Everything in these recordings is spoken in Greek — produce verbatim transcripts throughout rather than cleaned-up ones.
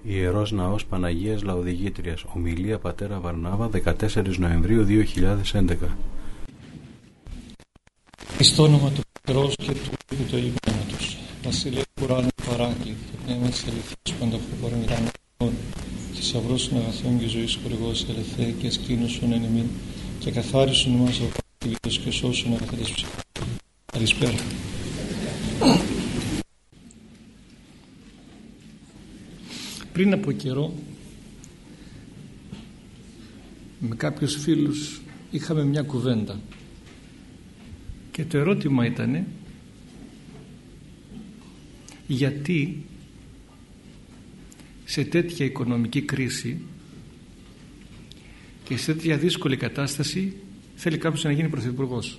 Ιερός Ναός Παναγίας Λαοδηγήτριας. Ομιλία πατέρα Βαρνάβα, δεκατέσσερις Νοεμβρίου δύο χιλιάδες έντεκα. Στο όνομα του Πατρός και του Υιού και του Αγίου Πνεύματος. Βασιλεία Κουράνου Παράκλητο, το πνεύμα της αληθείας πανταχωρών γραμμών, θησαυρός των αγαθών και ζωής χορηγός ελευθέ και ασκήνωσον εν ημίν και καθάρισον εμάς από τη βίος και σώσον αγαθές ψυχές. Καλησπέρα. Πριν από καιρό με κάποιους φίλους είχαμε μια κουβέντα και το ερώτημα ήταν γιατί σε τέτοια οικονομική κρίση και σε τέτοια δύσκολη κατάσταση θέλει κάποιος να γίνει πρωθυπουργός.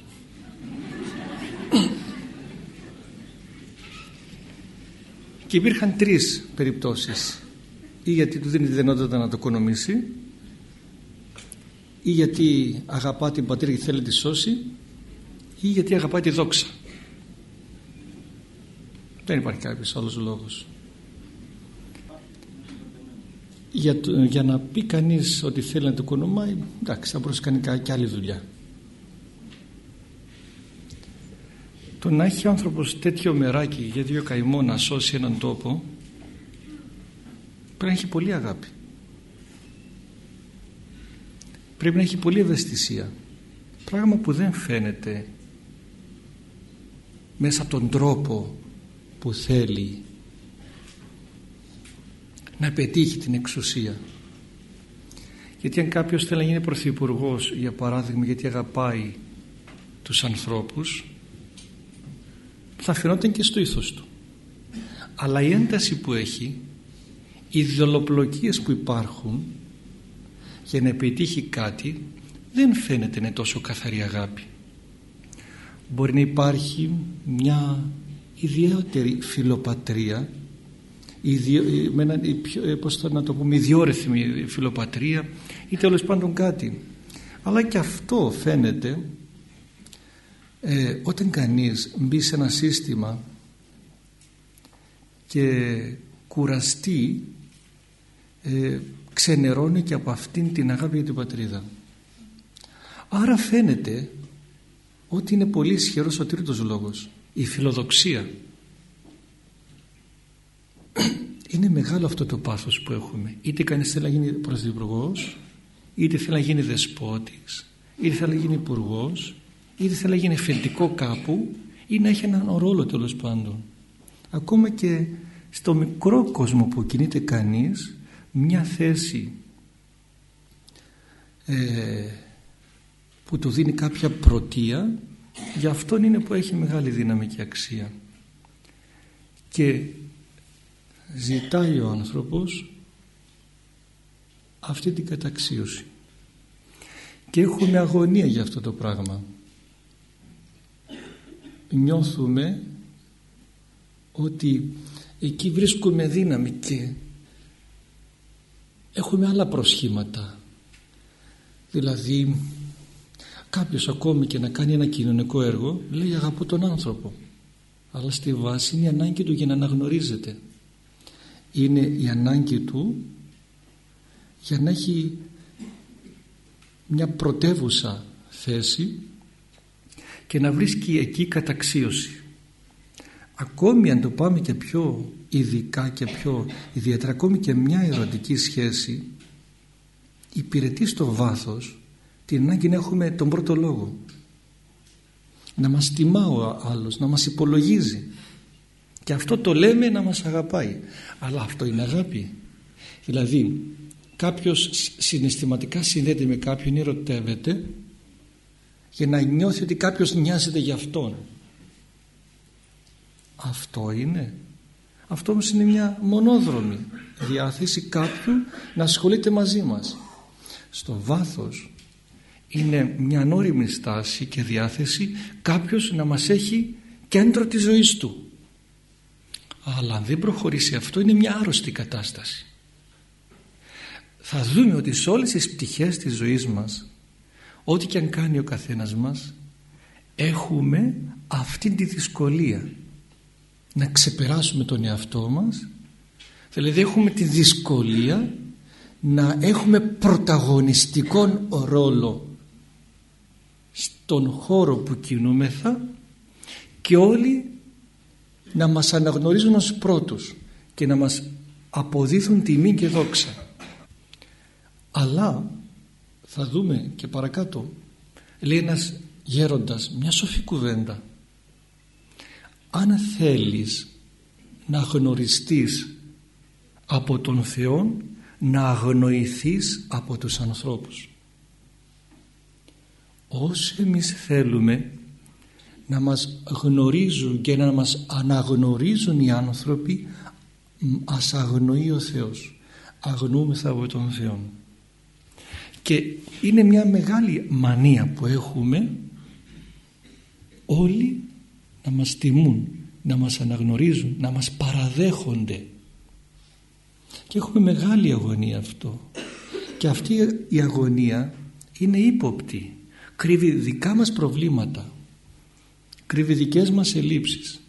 Και υπήρχαν τρεις περιπτώσεις: ή γιατί του δίνει τη δυνατότητα να το οικονομήσει, ή γιατί αγαπά την πατρίδα και θέλει να τη σώσει, ή γιατί αγαπά τη δόξα. Δεν υπάρχει κάποιος άλλος λόγος. Για, το, για να πει κανείς ότι θέλει να το οικονομάει, εντάξει, θα μπορούσε να κάνει και άλλη δουλειά. Το να έχει ο άνθρωπος τέτοιο μεράκι για δύο καημό να σώσει έναν τόπο, πρέπει να έχει πολύ αγάπη, πρέπει να έχει πολύ ευαισθησία, πράγμα που δεν φαίνεται μέσα από τον τρόπο που θέλει να πετύχει την εξουσία. Γιατί αν κάποιος θέλει να γίνει πρωθυπουργός, για παράδειγμα, γιατί αγαπάει τους ανθρώπους, θα φαινόταν και στο ήθος του, αλλά η ένταση που έχει, οι ιδεολοπλοκίες που υπάρχουν για να επιτύχει κάτι, δεν φαίνεται να είναι τόσο καθαρή αγάπη. Μπορεί να υπάρχει μια ιδιαίτερη φιλοπατρία, ιδιο, με ένα, πώς θα να το πούμε, ιδιόρυθμη φιλοπατρία ή τέλος πάντων κάτι, αλλά και αυτό φαίνεται ε, όταν κανείς μπει σε ένα σύστημα και κουραστεί, ε, ξενερώνει και από αυτήν την αγάπη για την πατρίδα. Άρα φαίνεται ότι είναι πολύ ισχυρός ο τρίτος λόγος, η φιλοδοξία. Είναι μεγάλο αυτό το πάθος που έχουμε. Είτε κανείς θέλει να γίνει πρωθυπουργός, είτε θέλει να γίνει δεσπότης, είτε θέλει να γίνει υπουργός, είτε θέλει να γίνει εφεντικό κάπου, ή να έχει έναν ρόλο τέλος πάντων. Ακόμα και στο μικρό κόσμο που κινείται κανείς, μια θέση ε, που του δίνει κάποια πρωτεία, γι' αυτόν είναι που έχει μεγάλη δύναμη και αξία. Και ζητάει ο άνθρωπος αυτή την καταξίωση. Και έχουμε αγωνία για αυτό το πράγμα. Νιώθουμε ότι εκεί βρίσκουμε δύναμη και έχουμε άλλα προσχήματα. Δηλαδή κάποιος ακόμη και να κάνει ένα κοινωνικό έργο λέει αγαπώ τον άνθρωπο, αλλά στη βάση είναι η ανάγκη του για να αναγνωρίζεται, είναι η ανάγκη του για να έχει μια πρωτεύουσα θέση και να βρίσκει εκεί καταξίωση. Ακόμη αν το πάμε και πιο ειδικά και πιο ιδιαίτερα, ακόμη και μια ερωτική σχέση υπηρετεί στο βάθος την ανάγκη να έχουμε τον πρώτο λόγο, να μας τιμά ο άλλος, να μας υπολογίζει, και αυτό το λέμε να μας αγαπάει. Αλλά αυτό είναι αγάπη? Δηλαδή κάποιος συναισθηματικά συνδέεται με κάποιον ή ερωτεύεται για να νιώθει ότι κάποιος νοιάζεται για αυτόν. Αυτό είναι? Αυτό όμως είναι μια μονόδρομη διάθεση κάποιου να ασχολείται μαζί μας. Στο βάθος είναι μια ανώριμη στάση και διάθεση κάποιος να μας έχει κέντρο της ζωής του. Αλλά αν δεν προχωρήσει αυτό, είναι μια άρρωστη κατάσταση. Θα δούμε ότι σε όλες τις πτυχές της ζωής μας, ό,τι και αν κάνει ο καθένας μας, έχουμε αυτή τη δυσκολία να ξεπεράσουμε τον εαυτό μας Δηλαδή έχουμε τη δυσκολία να έχουμε πρωταγωνιστικό ρόλο στον χώρο που κινούμεθα και όλοι να μας αναγνωρίζουν ως πρώτους και να μας αποδίδουν τιμή και δόξα. Αλλά θα δούμε και παρακάτω, λέει ένας γέροντας μια σοφή κουβέντα: αν θέλεις να γνωριστείς από τον Θεό, να αγνοηθείς από τους ανθρώπους. Όσο εμείς θέλουμε να μας γνωρίζουν και να μας αναγνωρίζουν οι άνθρωποι, ας αγνοεί ο Θεός. Αγνοούμεθα από τον Θεό. Και είναι μια μεγάλη μανία που έχουμε όλοι να μας τιμούν, να μας αναγνωρίζουν, να μας παραδέχονται. Και έχουμε μεγάλη αγωνία αυτό. Και αυτή η αγωνία είναι ύποπτη. Κρύβει δικά μας προβλήματα. Κρύβει δικές μας ελλείψεις.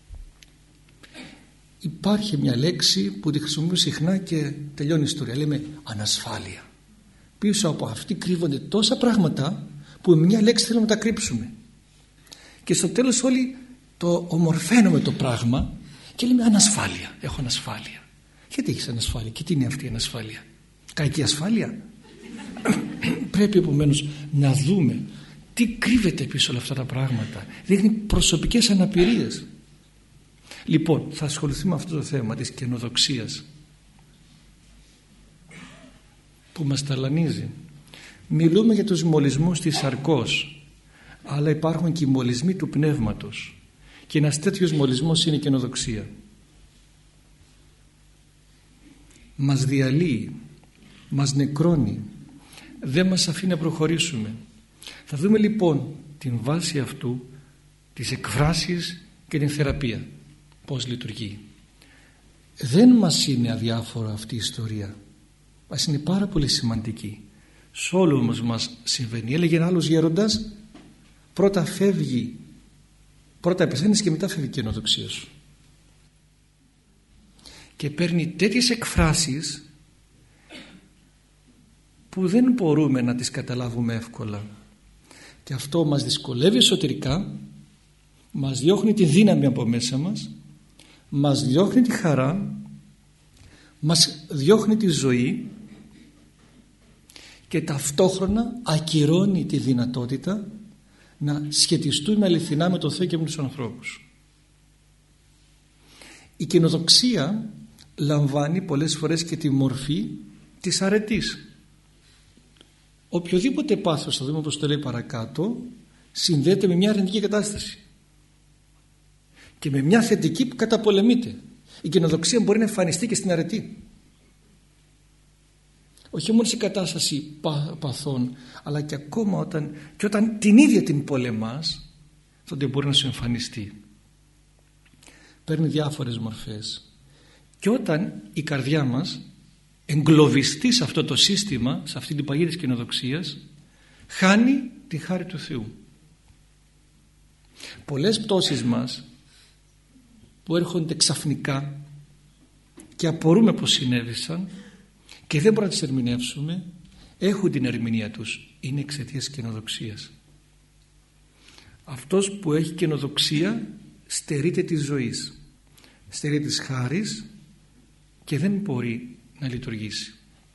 Υπάρχει μια λέξη που τη χρησιμοποιούμε συχνά και τελειώνει η ιστορία. Λέμε ανασφάλεια. Πίσω από αυτή κρύβονται τόσα πράγματα που με μια λέξη θέλουμε να τα κρύψουμε. Και στο τέλος όλοι το ομορφαίνουμε το πράγμα και λέμε ανασφάλεια. Έχω ανασφάλεια. Γιατί έχεις ανασφάλεια και τι είναι αυτή η ανασφάλεια? Κακή ασφάλεια? Πρέπει επομένως να δούμε τι κρύβεται πίσω όλα αυτά τα πράγματα. Δείχνει προσωπικές αναπηρίες. Λοιπόν, θα ασχοληθούμε με αυτό το θέμα της καινοδοξίας που μας ταλανίζει. Μιλούμε για τους μολυσμούς της σαρκός, αλλά υπάρχουν και οι μολυσμοί του πνεύματος, και ένας τέτοιος μολυσμός είναι η καινοδοξία. Μας διαλύει, μας νεκρώνει, δεν μας αφήνει να προχωρήσουμε. Θα δούμε λοιπόν την βάση αυτού, τις εκφράσεις και την θεραπεία, πώς λειτουργεί. Δεν μας είναι αδιάφορα αυτή η ιστορία, μας είναι πάρα πολύ σημαντική. Σ' όλους μας συμβαίνει. Έλεγε ένα άλλος γέροντας, πρώτα φεύγει, πρώτα πεθαίνεις και μετά φεύγει η καινοδοξία σου. Και παίρνει τέτοιες εκφράσεις που δεν μπορούμε να τις καταλάβουμε εύκολα, και αυτό μας δυσκολεύει εσωτερικά, μας διώχνει τη δύναμη από μέσα μας, μας διώχνει τη χαρά, μας διώχνει τη ζωή και ταυτόχρονα ακυρώνει τη δυνατότητα να σχετιστούμε αληθινά με τον Θεό και με τους ανθρώπους. Η καινοδοξία λαμβάνει πολλές φορές και τη μορφή της αρετής. Οποιοδήποτε πάθος, θα δούμε πώς το λέει παρακάτω, συνδέεται με μια αρνητική κατάσταση και με μια θετική που καταπολεμείται. Η καινοδοξία μπορεί να εμφανιστεί και στην αρετή, όχι μόνο σε κατάσταση παθών, αλλά και ακόμα όταν, και όταν την ίδια την πολεμάς, τότε μπορεί να σου εμφανιστεί. Παίρνει διάφορες μορφές, και όταν η καρδιά μας εγκλωβιστεί σε αυτό το σύστημα, σε αυτή την παγίδα της καινοδοξίας, χάνει τη χάρη του Θεού. Πολλές πτώσεις μας που έρχονται ξαφνικά και απορούμε πως συνέβησαν και δεν μπορούμε να τις ερμηνεύσουμε, έχουν την ερμηνεία τους, είναι εξαιτίας της καινοδοξίας. Αυτός που έχει καινοδοξία στερείται της ζωής, στερείται της χάρης και δεν μπορεί να λειτουργήσει.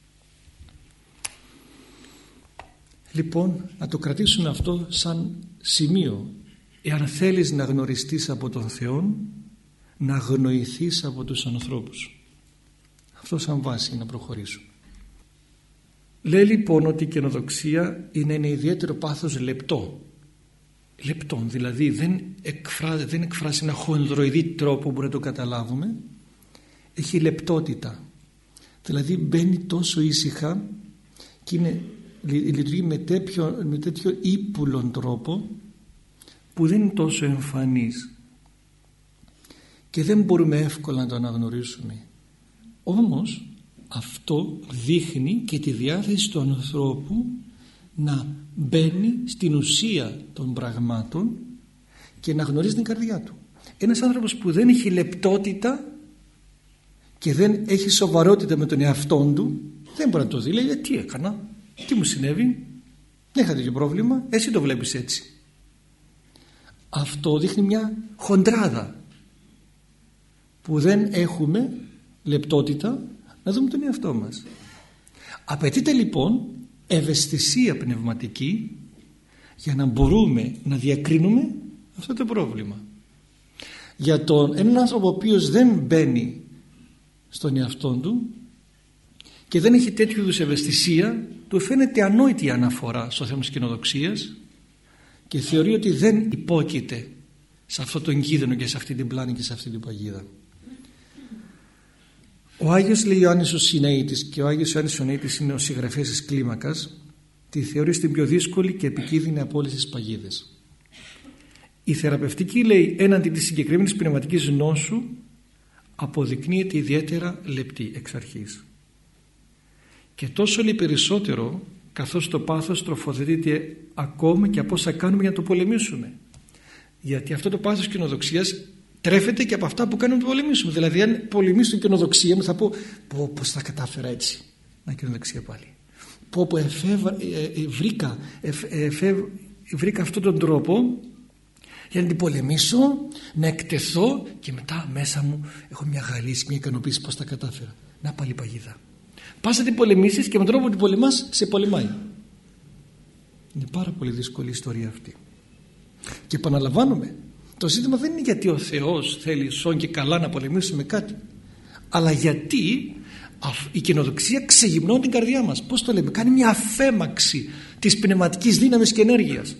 Λοιπόν, να το κρατήσουμε αυτό σαν σημείο. Εάν θέλεις να γνωριστείς από τον Θεό, να αγνοηθείς από τους ανθρώπους. Αυτό σαν βάση να προχωρήσουμε. Λέει λοιπόν ότι η καινοδοξία είναι ένα ιδιαίτερο πάθος λεπτό. Λεπτό, δηλαδή δεν εκφράζει, δεν εκφράζει ένα χονδροειδή τρόπο που να το καταλάβουμε. Έχει λεπτότητα. Δηλαδή μπαίνει τόσο ήσυχα και είναι, λειτουργεί με τέτοιο, με τέτοιο ύπουλον τρόπο που δεν είναι τόσο εμφανής και δεν μπορούμε εύκολα να το αναγνωρίσουμε. Όμως αυτό δείχνει και τη διάθεση του ανθρώπου να μπαίνει στην ουσία των πραγμάτων και να γνωρίζει την καρδιά του. Ένας άνθρωπος που δεν έχει λεπτότητα και δεν έχει σοβαρότητα με τον εαυτόν του, δεν μπορεί να το δει. Λέει, τι έκανα, τι μου συνέβη, δεν είχα τέτοιο πρόβλημα, εσύ το βλέπεις έτσι. Αυτό δείχνει μια χοντράδα που δεν έχουμε λεπτότητα να δούμε τον εαυτό μας. Απαιτείται λοιπόν ευαισθησία πνευματική για να μπορούμε να διακρίνουμε αυτό το πρόβλημα. Για τον έναν άνθρωπο ο οποίος δεν μπαίνει στον εαυτόν του και δεν έχει τέτοιου είδους ευαισθησία, του φαίνεται ανόητη η αναφορά στο θέμα της κοινοδοξίας και θεωρεί ότι δεν υπόκειται σε αυτό τον κίνδυνο και σε αυτή την πλάνη και σε αυτή την παγίδα. Ο Άγιος λέει Ιωάννης ο Συναήτης, και ο Άγιος Ιωάννης ο Συναήτης είναι ο συγγραφέας της κλίμακας, τη θεωρεί στην πιο δύσκολη και επικίνδυνη από όλες τις παγίδες. Η θεραπευτική, λέει, έναντι της συγκεκριμένης πνευματικής νόσου αποδεικνύεται ιδιαίτερα λεπτή εξ αρχής. Και τόσο λέει περισσότερο καθώς το πάθος τροφοδοτείται ακόμα και από όσα κάνουμε για να το πολεμήσουμε. Γιατί αυτό το πάθος κοινοδοξίας τρέφεται και από αυτά που κάνουμε να το πολεμήσουμε. Δηλαδή αν πολεμήσω την κοινοδοξία μου θα πω, πω πώς θα κατάφερα έτσι να κοινοδοξία πάλι. Πω πω εφεύρα, ε, ε, βρήκα, εφ, εφεύ, βρήκα αυτόν τον τρόπο για να την πολεμήσω, να εκτεθώ και μετά μέσα μου έχω μια χαρίση, μια ικανοποίηση πως τα κατάφερα. Να πάλι παγίδα. Πας να την πολεμήσεις και με τον τρόπο που την πολεμάς σε πολεμάει. Είναι πάρα πολύ δύσκολη η ιστορία αυτή. Και επαναλαμβάνουμε, το ζήτημα δεν είναι γιατί ο Θεός θέλει σών και καλά να πολεμήσουμε κάτι, αλλά γιατί η κοινοδοξία ξεγυμνώνει την καρδιά μας. Πώς το λέμε, κάνει μια αφέμαξη της πνευματικής δύναμης και ενέργειας.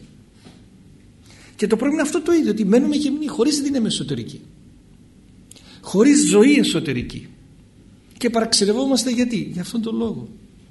Και το πρόβλημα είναι αυτό το ίδιο, ότι μένουμε γυμνοί χωρίς δύναμη εσωτερική, χωρίς ζωή εσωτερική, και παραξενευόμαστε γιατί, για αυτόν τον λόγο.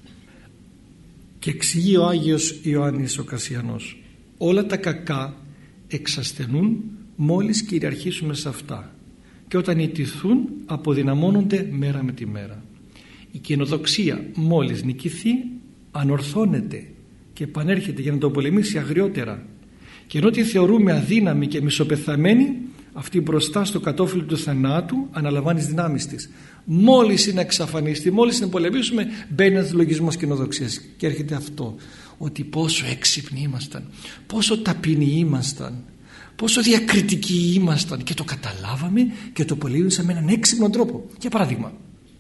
Και εξηγεί ο Άγιος Ιωάννης ο Κασιανός, όλα τα κακά εξασθενούν μόλις κυριαρχήσουμε σε αυτά και όταν ιτηθούν αποδυναμώνονται μέρα με τη μέρα. Η κοινοδοξία μόλις νικηθεί ανορθώνεται και επανέρχεται για να το πολεμήσει αγριότερα, και ενώ τη θεωρούμε αδύναμη και μισοπεθαμένη, αυτή μπροστά στο κατόφυλλο του θανάτου αναλαμβάνει τις δυνάμεις της. Μόλις είναι εξαφανίστη, μόλις είναι πολεμήσουμε, μπαίνει ένας λογισμός κοινοδοξίας και έρχεται αυτό, ότι πόσο έξυπνοι ήμασταν, πόσο ταπεινοί ήμασταν, πόσο διακριτικοί ήμασταν, και το καταλάβαμε και το πολεμήσαμε με έναν έξυπνο τρόπο. Για παράδειγμα,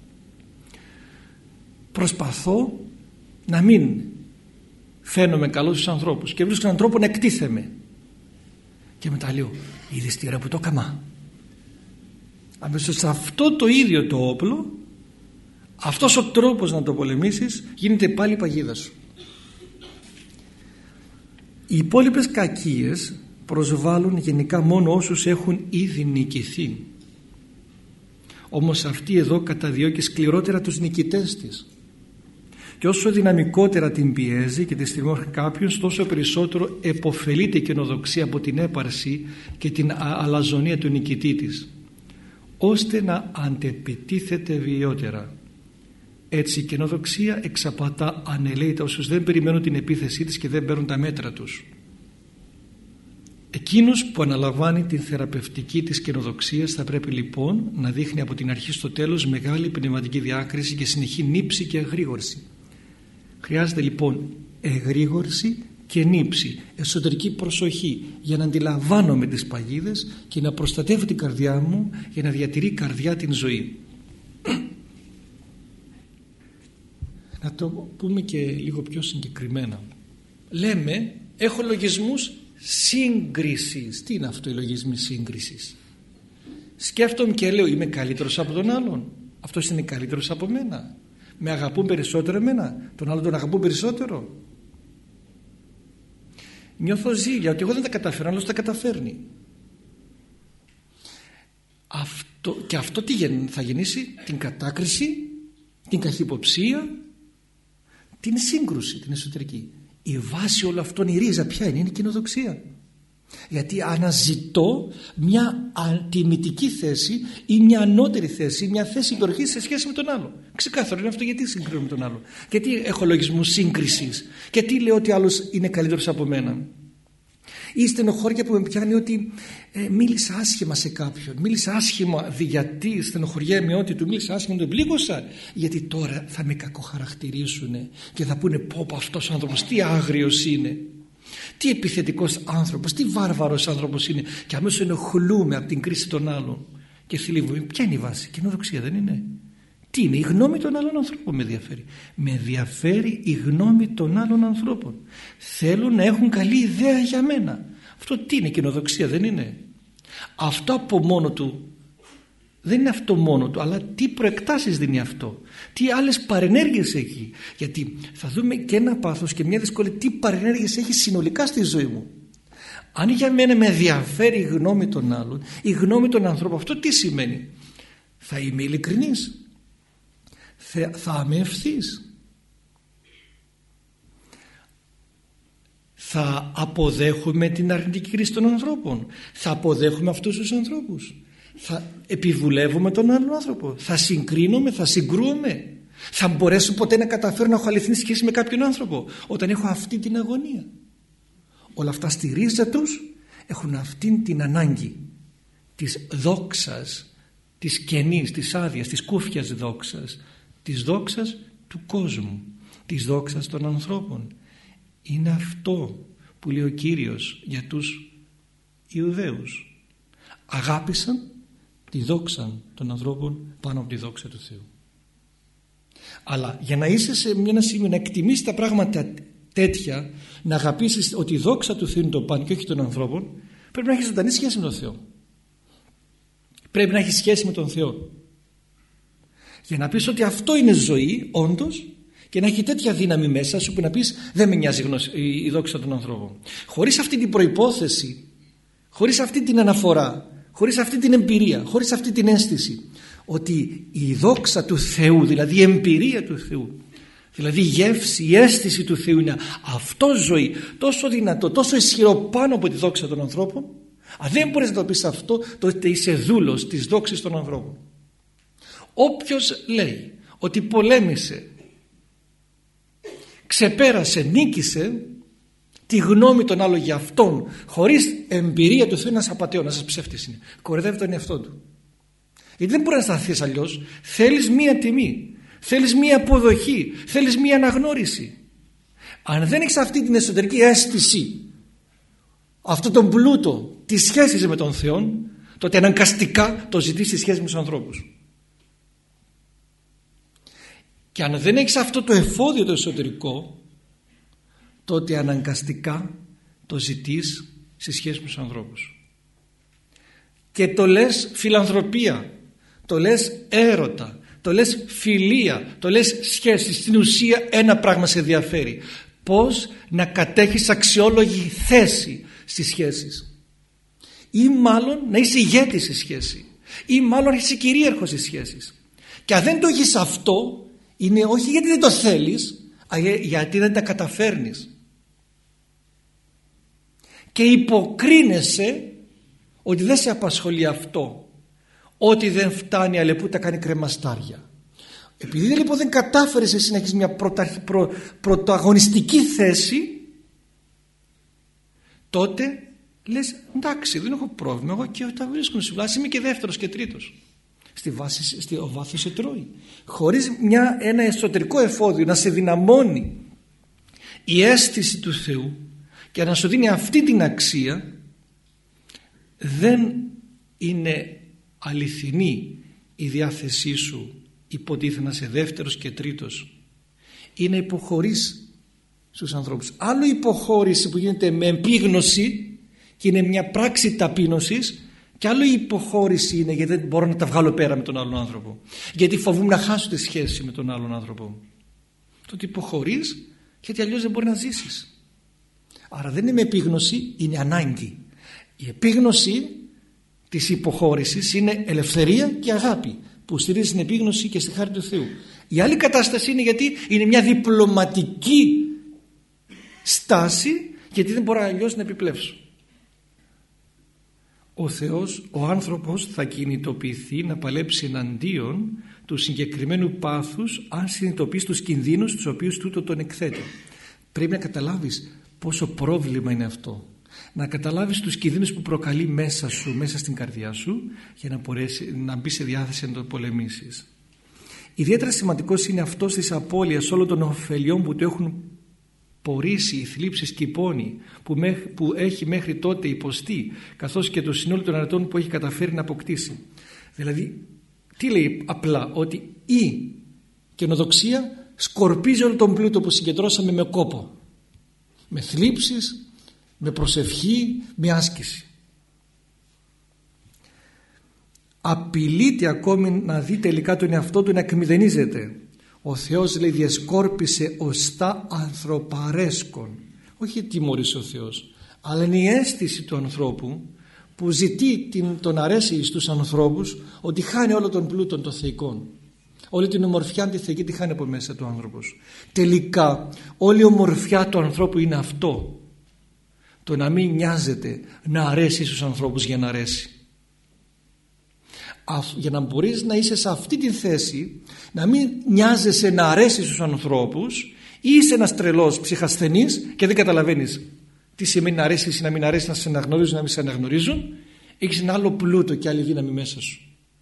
προσπαθώ να μην φαίνομαι καλός στους ανθρώπους και βρίσκω έναν τρόπο να εκτίθεμαι, και μετά λέω, είδες τι ώρα που το έκανα. Αμέσως σε αυτό το ίδιο το όπλο, αυτός ο τρόπος να το πολεμήσεις γίνεται πάλι η παγίδα σου. Οι υπόλοιπες κακίες προσβάλλουν γενικά μόνο όσους έχουν ήδη νικηθεί. Όμως αυτή εδώ καταδιώκει σκληρότερα τους νικητές της. Και όσο δυναμικότερα την πιέζει και τη στριμώχνει κάποιον, τόσο περισσότερο επωφελείται η κοινοδοξία από την έπαρση και την αλαζονία του νικητή της, ώστε να αντεπιτίθεται βιαιότερα. Έτσι η κοινοδοξία εξαπατά ανελαίητα όσους δεν περιμένουν την επίθεσή της και δεν παίρνουν τα μέτρα τους. Εκείνος που αναλαμβάνει την θεραπευτική της κοινοδοξίας θα πρέπει λοιπόν να δείχνει από την αρχή στο τέλος μεγάλη πνευματική διάκριση και συνεχή νύψη και εγρήγορση. Χρειάζεται λοιπόν εγρήγορση και νύψη, εσωτερική προσοχή, για να αντιλαμβάνομαι τις παγίδες και να προστατεύω την καρδιά μου, για να διατηρεί η καρδιά την ζωή. Να το πούμε και λίγο πιο συγκεκριμένα. Λέμε, έχω λογισμούς σύγκρισης. Τι είναι αυτό οι λογισμοί σύγκρισης? Σκέφτομαι και λέω, είμαι καλύτερος από τον άλλον, αυτός είναι καλύτερος από μένα, με αγαπούν περισσότερο εμένα, τον άλλον τον αγαπούν περισσότερο. Νιώθω ζήλια ότι εγώ δεν τα καταφέρω, άλλος τα καταφέρνει. Αυτό, και αυτό τι θα γεννήσει? Την κατάκριση, την καθυποψία, την σύγκρουση, την εσωτερική. Η βάση όλων αυτών, η ρίζα ποια είναι? Είναι η κοινοδοξία. Γιατί αναζητώ μια αντιμητική θέση ή μια ανώτερη θέση, μια θέση υπεροχής σε σχέση με τον άλλο. Ξεκάθαρο είναι αυτό. Γιατί συγκρίνω με τον άλλο? Γιατί έχω λογισμούς σύγκρισης? Γιατί λέω ότι άλλος είναι καλύτερος από μένα? Ή στενοχώρια που με πιάνει ότι ε, μίλησα άσχημα σε κάποιον. Μίλησα άσχημα γιατί στενοχωριέμαι ότι του μίλησα άσχημα, τον πλήγωσα. Γιατί τώρα θα με κακοχαρακτηρίσουν και θα πούνε πω πω αυτός ο άνθρωπος τι άγριος είναι. Τι επιθετικός άνθρωπος, τι βάρβαρος άνθρωπος είναι. Και αμέσως ενοχλούμε από την κρίση των άλλων. Και θλίβουμε. Ποια είναι η βάση? Κοινοδοξία δεν είναι? Τι είναι? Η γνώμη των άλλων ανθρώπων με ενδιαφέρει. Με ενδιαφέρει η γνώμη των άλλων ανθρώπων. Θέλουν να έχουν καλή ιδέα για μένα. Αυτό τι είναι? Κοινοδοξία δεν είναι? Αυτό από μόνο του δεν είναι αυτό μόνο του, αλλά τι προεκτάσεις δίνει αυτό, τι άλλες παρενέργειες έχει. Γιατί θα δούμε και ένα πάθος και μια δυσκολία, τι παρενέργειες έχει συνολικά στη ζωή μου. Αν για μένα με ενδιαφέρει η γνώμη των άλλων, η γνώμη των ανθρώπων, αυτό τι σημαίνει? Θα είμαι ειλικρινής, θα, θα είμαι ευθύς, θα αποδέχομαι την αρνητική κρίση των ανθρώπων, θα αποδέχομαι αυτούς τους ανθρώπους, θα επιβουλεύομαι τον άλλον άνθρωπο, θα συγκρίνομαι, θα συγκρούομαι, θα μπορέσω ποτέ να καταφέρω να έχω αληθινή σχέση με κάποιον άνθρωπο όταν έχω αυτή την αγωνία? Όλα αυτά στη ρίζα τους έχουν αυτήν την ανάγκη της δόξας, της κενής, της άδειας, της κούφιας δόξας, της δόξας του κόσμου, της δόξας των ανθρώπων. Είναι αυτό που λέει ο Κύριος για τους Ιουδαίους. Αγάπησαν τη δόξα των ανθρώπων πάνω από τη δόξα του Θεού. Αλλά για να είσαι σε ένα σημείο να εκτιμήσεις τα πράγματα τέτοια, να αγαπήσεις ότι η δόξα του Θεού είναι το πάνω και όχι των ανθρώπων, πρέπει να έχεις ζωντανή σχέση με τον Θεό. Πρέπει να έχεις σχέση με τον Θεό. Για να πεις ότι αυτό είναι ζωή, όντως, και να έχει τέτοια δύναμη μέσα σου που να πεις δεν με νοιάζει η δόξα των ανθρώπων. Χωρίς αυτή την προϋπόθεση, χωρίς αυτή την αναφορά, χωρίς αυτή την εμπειρία, χωρίς αυτή την αίσθηση ότι η δόξα του Θεού, δηλαδή η εμπειρία του Θεού, δηλαδή η γεύση, η αίσθηση του Θεού είναι αυτό ζωή τόσο δυνατό, τόσο ισχυρό πάνω από τη δόξα των ανθρώπων, αν δεν μπορείς να το πεις αυτό, τότε είσαι δούλος της δόξης των ανθρώπων. Όποιος λέει ότι πολέμησε, ξεπέρασε, νίκησε τη γνώμη των άλλων για αυτόν χωρίς εμπειρία του Θεού, ένας απατεώνας, ένας ψεύτης είναι. Κοροϊδεύει τον εαυτό του. Γιατί δεν μπορεί να σταθείς αλλιώς. Θέλεις μία τιμή, θέλεις μία αποδοχή, θέλεις μία αναγνώριση. Αν δεν έχεις αυτή την εσωτερική αίσθηση, αυτό τον πλούτο της σχέσης με τον Θεό, τότε αναγκαστικά το ζητείς στη σχέση με τους ανθρώπους. Και αν δεν έχεις αυτό το εφόδιο το εσωτερικό, τότε αναγκαστικά το ζητείς στη σχέση με τους ανθρώπους. Και το λες φιλανθρωπία, το λες έρωτα, το λες φιλία, το λες σχέση. Στην ουσία ένα πράγμα σε ενδιαφέρει. Πώς να κατέχεις αξιόλογη θέση στις σχέσεις. Ή μάλλον να είσαι ηγέτης στη σχέση. Ή μάλλον να είσαι κυρίαρχος στις σχέσεις. Και αν δεν το έχεις αυτό, είναι όχι γιατί δεν το θέλεις, αλλά γιατί δεν τα καταφέρνεις. Και υποκρίνεσαι ότι δεν σε απασχολεί αυτό, ότι δεν φτάνει αλεπού τα κάνει κρεμαστάρια. Επειδή λοιπόν δεν κατάφερες εσύ να έχεις μια πρωτα, προ, πρωταγωνιστική θέση, τότε λες εντάξει, δεν έχω πρόβλημα, εγώ και τα βρίσκω στη βάση, είμαι και δεύτερος και τρίτος. Στη βάση, στη, ο βάθος σε τρώει. Χωρίς μια, ένα εσωτερικό εφόδιο να σε δυναμώνει η αίσθηση του Θεού και να σου δίνει αυτή την αξία, δεν είναι αληθινή η διάθεσή σου υποτίθεται να είσαι δεύτερος και τρίτος. Είναι υποχωρείς στους ανθρώπους. Άλλο υποχώρηση που γίνεται με επίγνωση και είναι μια πράξη ταπείνωσης, και άλλο η υποχώρηση είναι γιατί δεν μπορώ να τα βγάλω πέρα με τον άλλον άνθρωπο, γιατί φοβούμαι να χάσω τη σχέση με τον άλλον άνθρωπο. Τότε υποχωρείς γιατί αλλιώς δεν μπορεί να ζήσεις. Άρα δεν είναι με επίγνωση, είναι ανάγκη. Η επίγνωση της υποχώρησης είναι ελευθερία και αγάπη που στηρίζει την επίγνωση και στη χάρη του Θεού. Η άλλη κατάσταση είναι γιατί είναι μια διπλωματική στάση, γιατί δεν μπορώ αλλιώς να επιπλέψω. Ο Θεός, ο άνθρωπος θα κινητοποιηθεί να παλέψει εναντίον του συγκεκριμένου πάθους αν συνειδητοποιήσει τους κινδύνους τους οποίους τούτο τον εκθέτει. Πρέπει να καταλάβεις πόσο πρόβλημα είναι αυτό. Να καταλάβεις τους κινδύνους που προκαλεί μέσα σου, μέσα στην καρδιά σου, για να μπορέσει να μπει σε διάθεση να το πολεμήσεις. Ιδιαίτερα σημαντικός είναι αυτός της απώλειας όλων των ωφελιών που του έχουν πορήσει οι θλίψεις και οι πόνοι που, που έχει μέχρι τότε υποστεί, καθώς και το συνόλου των αρετών που έχει καταφέρει να αποκτήσει. Δηλαδή, τι λέει απλά? Ότι η καινοδοξία σκορπίζει όλο τον πλούτο που συγκεντρώσαμε με κόπο, με θλίψεις, με προσευχή, με άσκηση. Απειλείται ακόμη να δει τελικά τον εαυτό του να εκμηδενίζεται. Ο Θεός, λέει, διασκόρπισε οστά ανθρωπαρέσκον. Όχι τιμωρήσει ο Θεός, αλλά είναι η αίσθηση του ανθρώπου που ζητεί την, τον αρέσει στους ανθρώπους, ότι χάνει όλο τον πλούτο των θεϊκών. Όλη την ομορφιά τη θεϊκή τη χάνει από μέσα του άνθρωπος. Τελικά όλη η ομορφιά του ανθρώπου είναι αυτό. Το να μην νοιάζεται να αρέσει στους ανθρώπους για να αρέσει. Για να μπορείς να είσαι σε αυτή τη θέση, να μην νοιάζεσαι να αρέσει στους ανθρώπους, ή είσαι ένας τρελός ψυχασθενής και δεν καταλαβαίνεις τι σημαίνει να αρέσεις ή να μην αρέσει, να σε αναγνωρίζουν, να μην σε αναγνωρίζουν. Έχεις ένα άλλο πλούτο και άλλη δύναμη μέσα σου.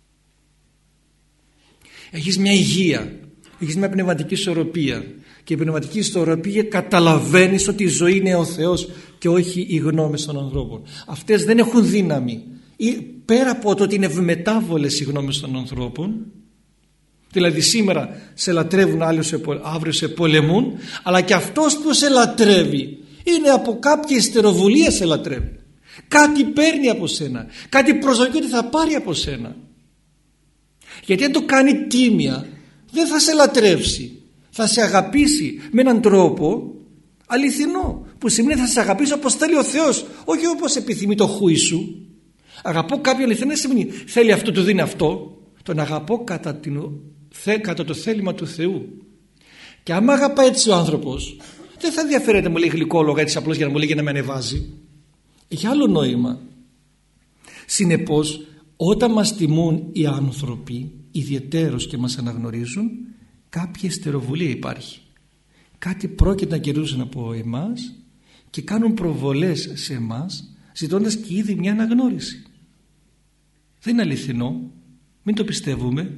Έχεις μια υγεία, έχεις μια πνευματική ισορροπία, και η πνευματική ισορροπία καταλαβαίνεις ότι η ζωή είναι ο Θεός και όχι οι γνώμες των ανθρώπων. Αυτές δεν έχουν δύναμη. Ή, πέρα από το ότι είναι ευμετάβολες οι γνώμες των ανθρώπων, δηλαδή σήμερα σε λατρεύουν, αύριο σε πολεμούν, αλλά και αυτός που σε λατρεύει είναι από κάποια ιστεροβουλία σε λατρεύει. Κάτι παίρνει από σένα, κάτι προσδοκεί ότι θα πάρει από σένα. Γιατί αν το κάνει τίμια δεν θα σε λατρεύσει, θα σε αγαπήσει με έναν τρόπο αληθινό, που σημαίνει θα σε αγαπήσει όπως θέλει ο Θεός, όχι όπως επιθυμεί το χούι σου. Αγαπώ κάποιον αληθινό σημαίνει θέλει αυτό, του δίνει αυτό. Τον αγαπώ κατά, την, κατά το θέλημα του Θεού. Και άμα αγαπά έτσι ο άνθρωπος, δεν θα ενδιαφέρεται μου λέει γλυκόλογα έτσι απλώς για να μου λέει για να με ανεβάζει. Έχει άλλο νόημα. Συνεπώς, όταν μας τιμούν οι άνθρωποι ιδιαιτέρως και μας αναγνωρίζουν, κάποια ιστεροβουλία υπάρχει. Κάτι πρόκειται να κερδίσουν από εμάς και κάνουν προβολές σε εμάς, ζητώντας και ήδη μια αναγνώριση. Δεν είναι αληθινό, μην το πιστεύουμε.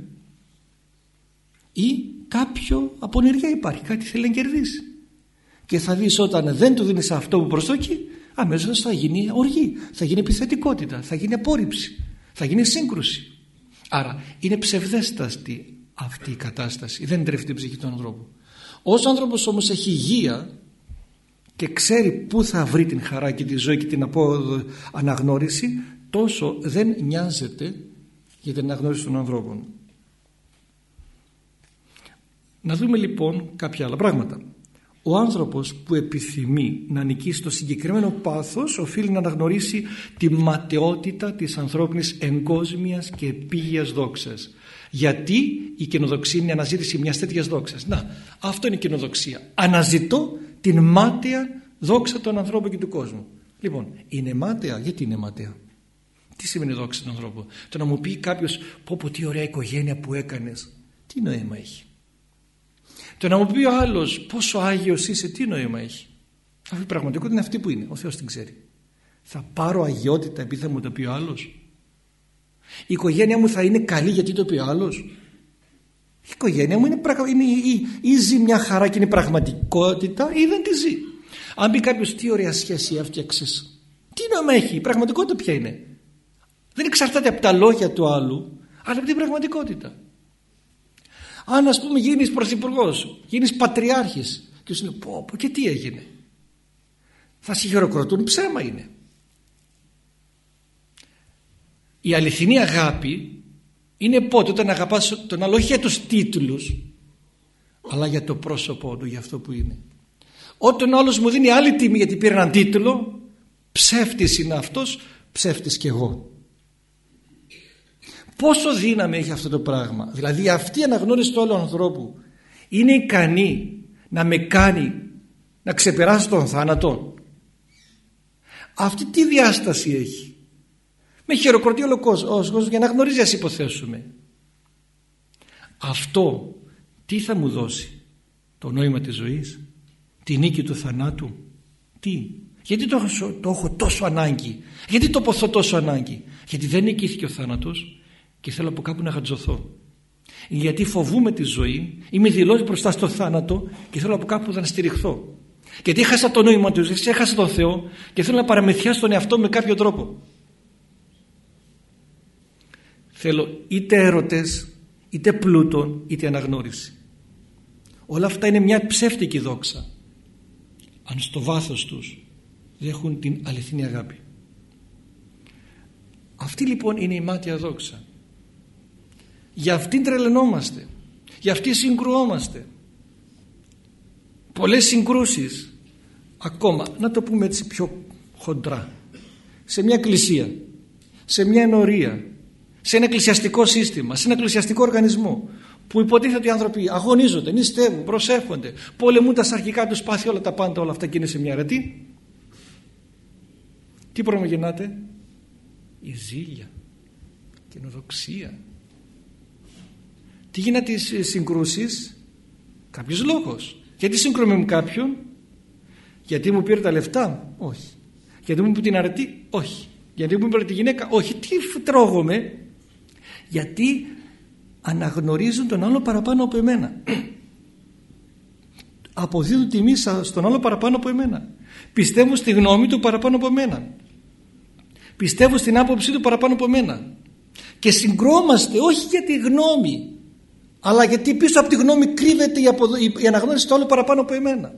Ή κάποιο απονηριά υπάρχει, κάτι θέλει να κερδίσει. Και θα δεις όταν δεν του δίνεις αυτό που προσδοκεί, αμέσως θα γίνει οργή, θα γίνει επιθετικότητα, θα γίνει απόρριψη, θα γίνει σύγκρουση. Άρα είναι ψευδέστατη αυτή η κατάσταση, δεν τρέφει την ψυχή του ανθρώπου. Όσο ο άνθρωπος όμως έχει υγεία και ξέρει πού θα βρει την χαρά και τη ζωή και την αναγνώριση, τόσο δεν νοιάζεται για την αναγνώριση των ανθρώπων. Να δούμε λοιπόν κάποια άλλα πράγματα. Ο άνθρωπος που επιθυμεί να νικήσει το συγκεκριμένο πάθος οφείλει να αναγνωρίσει τη ματαιότητα της ανθρώπινης εγκόσμιας και επίγειας δόξας. Γιατί η καινοδοξία είναι η αναζήτηση μιας τέτοιας δόξας. Να, αυτό είναι η καινοδοξία. Αναζητώ την μάταια δόξα των ανθρώπων και του κόσμου. Λοιπόν, είναι μάταια. Γιατί είναι μάταια? Τι σημαίνει δόξα των ανθρώπων? Το να μου πει κάποιος πω πω τι ωραία οικογένεια που έκανες, τι νόημα έχει? Το να μου πει ο άλλος πόσο άγιος είσαι, τι νόημα έχει? Αυτή η πραγματικότητα είναι αυτή που είναι, ο Θεός την ξέρει. Θα πάρω αγιότητα επειδή θα μου το πει ο άλλος? Η οικογένεια μου θα είναι καλή γιατί το πει ο άλλος? Η οικογένεια μου είναι, είναι ή, ή ζει μια χαρά και είναι πραγματικότητα ή δεν τη ζει. Αν πει κάποιος τι ωραία σχέση έφτιαξες, τι νόημα έχει? Η πραγματικότητα ποια είναι? Δεν εξαρτάται από τα λόγια του άλλου, αλλά από την πραγματικότητα. Αν ας πούμε γίνεις πρωθυπουργός, γίνεις πατριάρχης και σου λέει πω πω και τι έγινε, θα σε χειροκροτούν, ψέμα είναι. Η αληθινή αγάπη είναι πότε? Όταν αγαπάς τον άλλο όχι για τους τίτλους αλλά για το πρόσωπό του, για αυτό που είναι. Όταν ο άλλος μου δίνει άλλη τιμή γιατί πήρε έναν τίτλο, ψεύτης είναι αυτός, ψεύτης και εγώ. Πόσο δύναμη έχει αυτό το πράγμα? Δηλαδή αυτή η αναγνώριση του άλλου ανθρώπου είναι ικανή να με κάνει να ξεπεράσει τον θάνατο. Αυτή τι διάσταση έχει? Με χειροκροτεί όλο ο κόσμος για να γνωρίζει, ας υποθέσουμε. Αυτό τι θα μου δώσει? Το νόημα της ζωής, τη νίκη του θανάτου? Τι? Γιατί το, το έχω τόσο ανάγκη? Γιατί το ποθώ τόσο ανάγκη? Γιατί δεν νικήθηκε ο θάνατος και θέλω από κάπου να γατζωθώ. Γιατί φοβούμαι τη ζωή, είμαι δηλώσει μπροστά στο θάνατο και θέλω από κάπου να στηριχθώ. Γιατί έχασα το νόημα του ζωής, έχασα τον Θεό και θέλω να παραμεθιάσω τον εαυτό με κάποιο τρόπο. Θέλω είτε έρωτες, είτε πλούτον, είτε αναγνώριση. Όλα αυτά είναι μια ψεύτικη δόξα, αν στο βάθος τους δεν έχουν την αληθινή αγάπη. Αυτή λοιπόν είναι η μάτια δόξα. Για αυτήν τρελαινόμαστε, για αυτή συγκρουόμαστε. Πολλές συγκρούσεις, ακόμα, να το πούμε έτσι πιο χοντρά, σε μια εκκλησία, σε μια ενορία, σε ένα εκκλησιαστικό σύστημα, σε ένα εκκλησιαστικό οργανισμό, που υποτίθεται ότι οι άνθρωποι αγωνίζονται, νηστεύουν, προσεύχονται, πολεμούν τα σαρκικά τους πάθη, όλα τα πάντα, όλα αυτά, και είναι σε μια αρετή. Τι προμογεννάται? Η ζήλια, η καινοδοξία. Τι γίνεται στις συγκρούσεις? Κάποιος λόγος. Γιατί σύγκρουme με κάποιον? Γιατί μου πήρε τα λεφτά? Όχι. Γιατί μου είπε την αρετή? Όχι. Γιατί μου είπε τη γυναίκα? Όχι. Τι τρώγομαι? Γιατί αναγνωρίζουν τον άλλο παραπάνω από εμένα. Αποδίδουν τιμή στον άλλο παραπάνω από εμένα. Πιστεύουν στη γνώμη του παραπάνω από εμένα. Πιστεύουν στην άποψή του παραπάνω από εμένα. Και συγκρόμαστε όχι για τη γνώμη, αλλά γιατί πίσω από τη γνώμη κρύβεται η, αποδο... η αναγνώριση του άλλου παραπάνω από εμένα.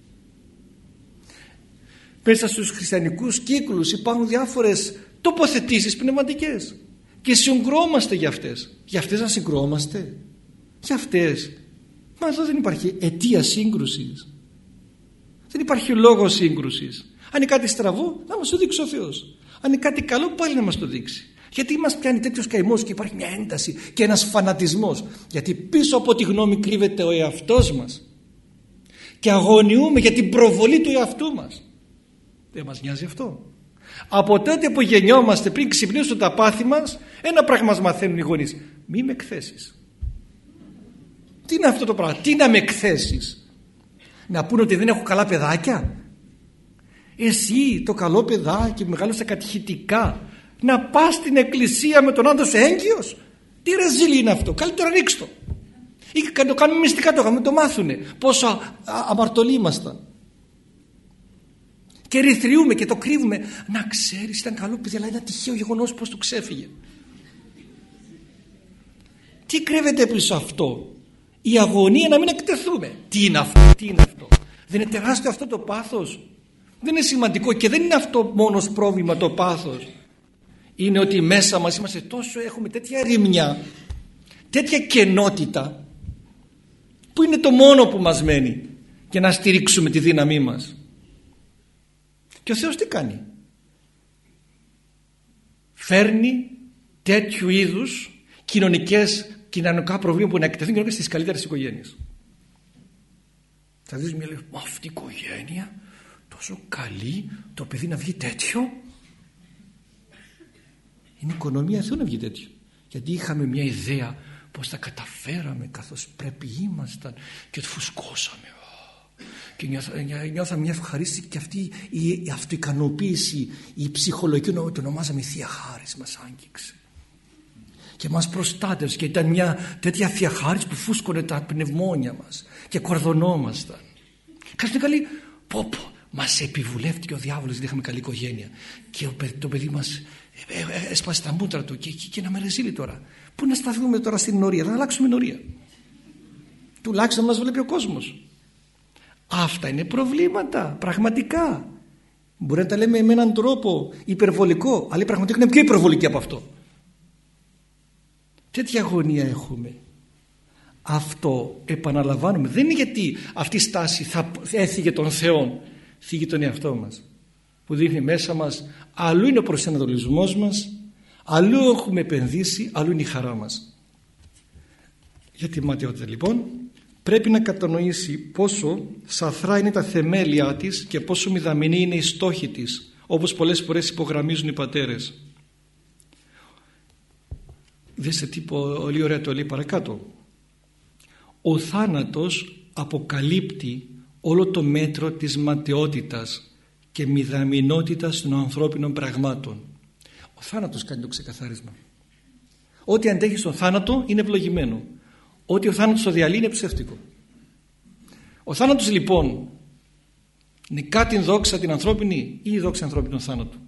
Μέσα στους χριστιανικούς κύκλους υπάρχουν διάφορες τοποθετήσεις πνευματικές και συγκρόμαστε για αυτές. Για αυτές να συγκρόμαστε? Για αυτές? Μα εδώ δεν υπάρχει αιτία σύγκρουσης. Δεν υπάρχει λόγος σύγκρουσης. Αν είναι κάτι στραβό, να μας το δείξει ο Θεός. Αν είναι κάτι καλό, πάλι να μας το δείξει. Γιατί μας πιάνει τέτοιος καημός και υπάρχει μια ένταση και ένας φανατισμός? Γιατί πίσω από τη γνώμη κρύβεται ο εαυτός μας και αγωνιούμε για την προβολή του εαυτού μας. Δεν μας νοιάζει αυτό? Από τότε που γεννιόμαστε, πριν ξυπνήσουν τα πάθη μας, ένα πράγμα μας μαθαίνουν οι γονείς: μη με εκθέσεις. Τι είναι αυτό το πράγμα? Τι να με εκθέσεις? Να πούνε ότι δεν έχω καλά παιδάκια? Εσύ το καλό παιδάκι που μεγάλωσε κατηχητικά, να πας στην εκκλησία με τον άντρα σου έγκυος? Τι ρεζίλι είναι αυτό? Καλύτερα ρίξ' το. Ή το κάνουμε μυστικά, το κάνουμε, το μάθουνε πόσο α, αμαρτωλοί ήμασταν. Και ρηθριούμε και το κρύβουμε. Να ξέρεις, ήταν καλό παιδί, αλλά είναι τυχαίο γεγονός πως του ξέφυγε. Τι κρύβεται πίσω αυτό? Η αγωνία να μην εκτεθούμε. Τι είναι αυτό? Τι είναι αυτό? Δεν είναι τεράστιο αυτό το πάθος? Δεν είναι σημαντικό? Και δεν είναι αυτό μόνος πρόβλημα το πάθος. Είναι ότι μέσα μας είμαστε τόσο, έχουμε τέτοια ρημιά, τέτοια κενότητα, που είναι το μόνο που μας μένει για να στηρίξουμε τη δύναμή μας. Και ο Θεός τι κάνει? Φέρνει τέτοιου είδους κοινωνικές, κοινωνικά προβλήματα που να εκτεθούν και στις καλύτερες οικογένειες. Θα δεις μια λέει, μα αυτή η οικογένεια τόσο καλή, το παιδί να βγει τέτοιο. Είναι οικονομία Θεού να βγει τέτοιο. Γιατί είχαμε μια ιδέα πως τα καταφέραμε καθώς πρέπει ήμασταν και φουσκώσαμε και νιώθαμε μια ευχαρίστηση, και αυτή η αυτοικανοποίηση, η ψυχολογική, το ονομάζαμε Θεία Χάρις, μας άγγιξε και μας προστάτευσε και ήταν μια τέτοια Θεία Χάρις που φούσκωνε τα πνευμόνια μας και κορδωνόμασταν. Κάτι καλή, πω πω, μας επιβουλεύτηκε ο διάβολος, δεν είχαμε καλή οικογένεια και το παιδί μας έσπασε τα μούτρα του και, και, και να με ρεζίλει τώρα. Πού να σταθούμε τώρα στην νορία? Θα αλλάξουμε νορία. Τουλάχιστον μας βλέπει ο κόσμος. Αυτά είναι προβλήματα πραγματικά. Μπορεί να τα λέμε με έναν τρόπο υπερβολικό, αλλά η πραγματικότητα είναι πιο υπερβολική από αυτό. Τέτοια αγωνία έχουμε. Αυτό επαναλαμβάνουμε. Δεν είναι γιατί αυτή η στάση θα έθιγε τον Θεό, θίγει τον εαυτό μας, που δείχνει μέσα μας αλλού είναι ο προσανατολισμός μας, αλλού έχουμε επενδύσει, αλλού είναι η χαρά μας. Για τη ματαιότητα λοιπόν πρέπει να κατανοήσει πόσο σαθρά είναι τα θεμέλια της και πόσο μηδαμινή είναι η στόχη της, όπως πολλές φορές υπογραμμίζουν οι πατέρες. Δέστε τι πολύ ωραία το λέει παρακάτω. Ο θάνατος αποκαλύπτει όλο το μέτρο της ματαιότητας και μηδαμινότητας των ανθρώπινων πραγμάτων. Ο θάνατος κάνει το ξεκαθάρισμα. Ό,τι αντέχει στον θάνατο είναι ευλογημένο. Ό,τι ο θάνατος το διαλύει είναι ψεύτικο. Ο θάνατος λοιπόν νικά την δόξα την ανθρώπινη ή η δόξα ανθρώπινου θάνατου,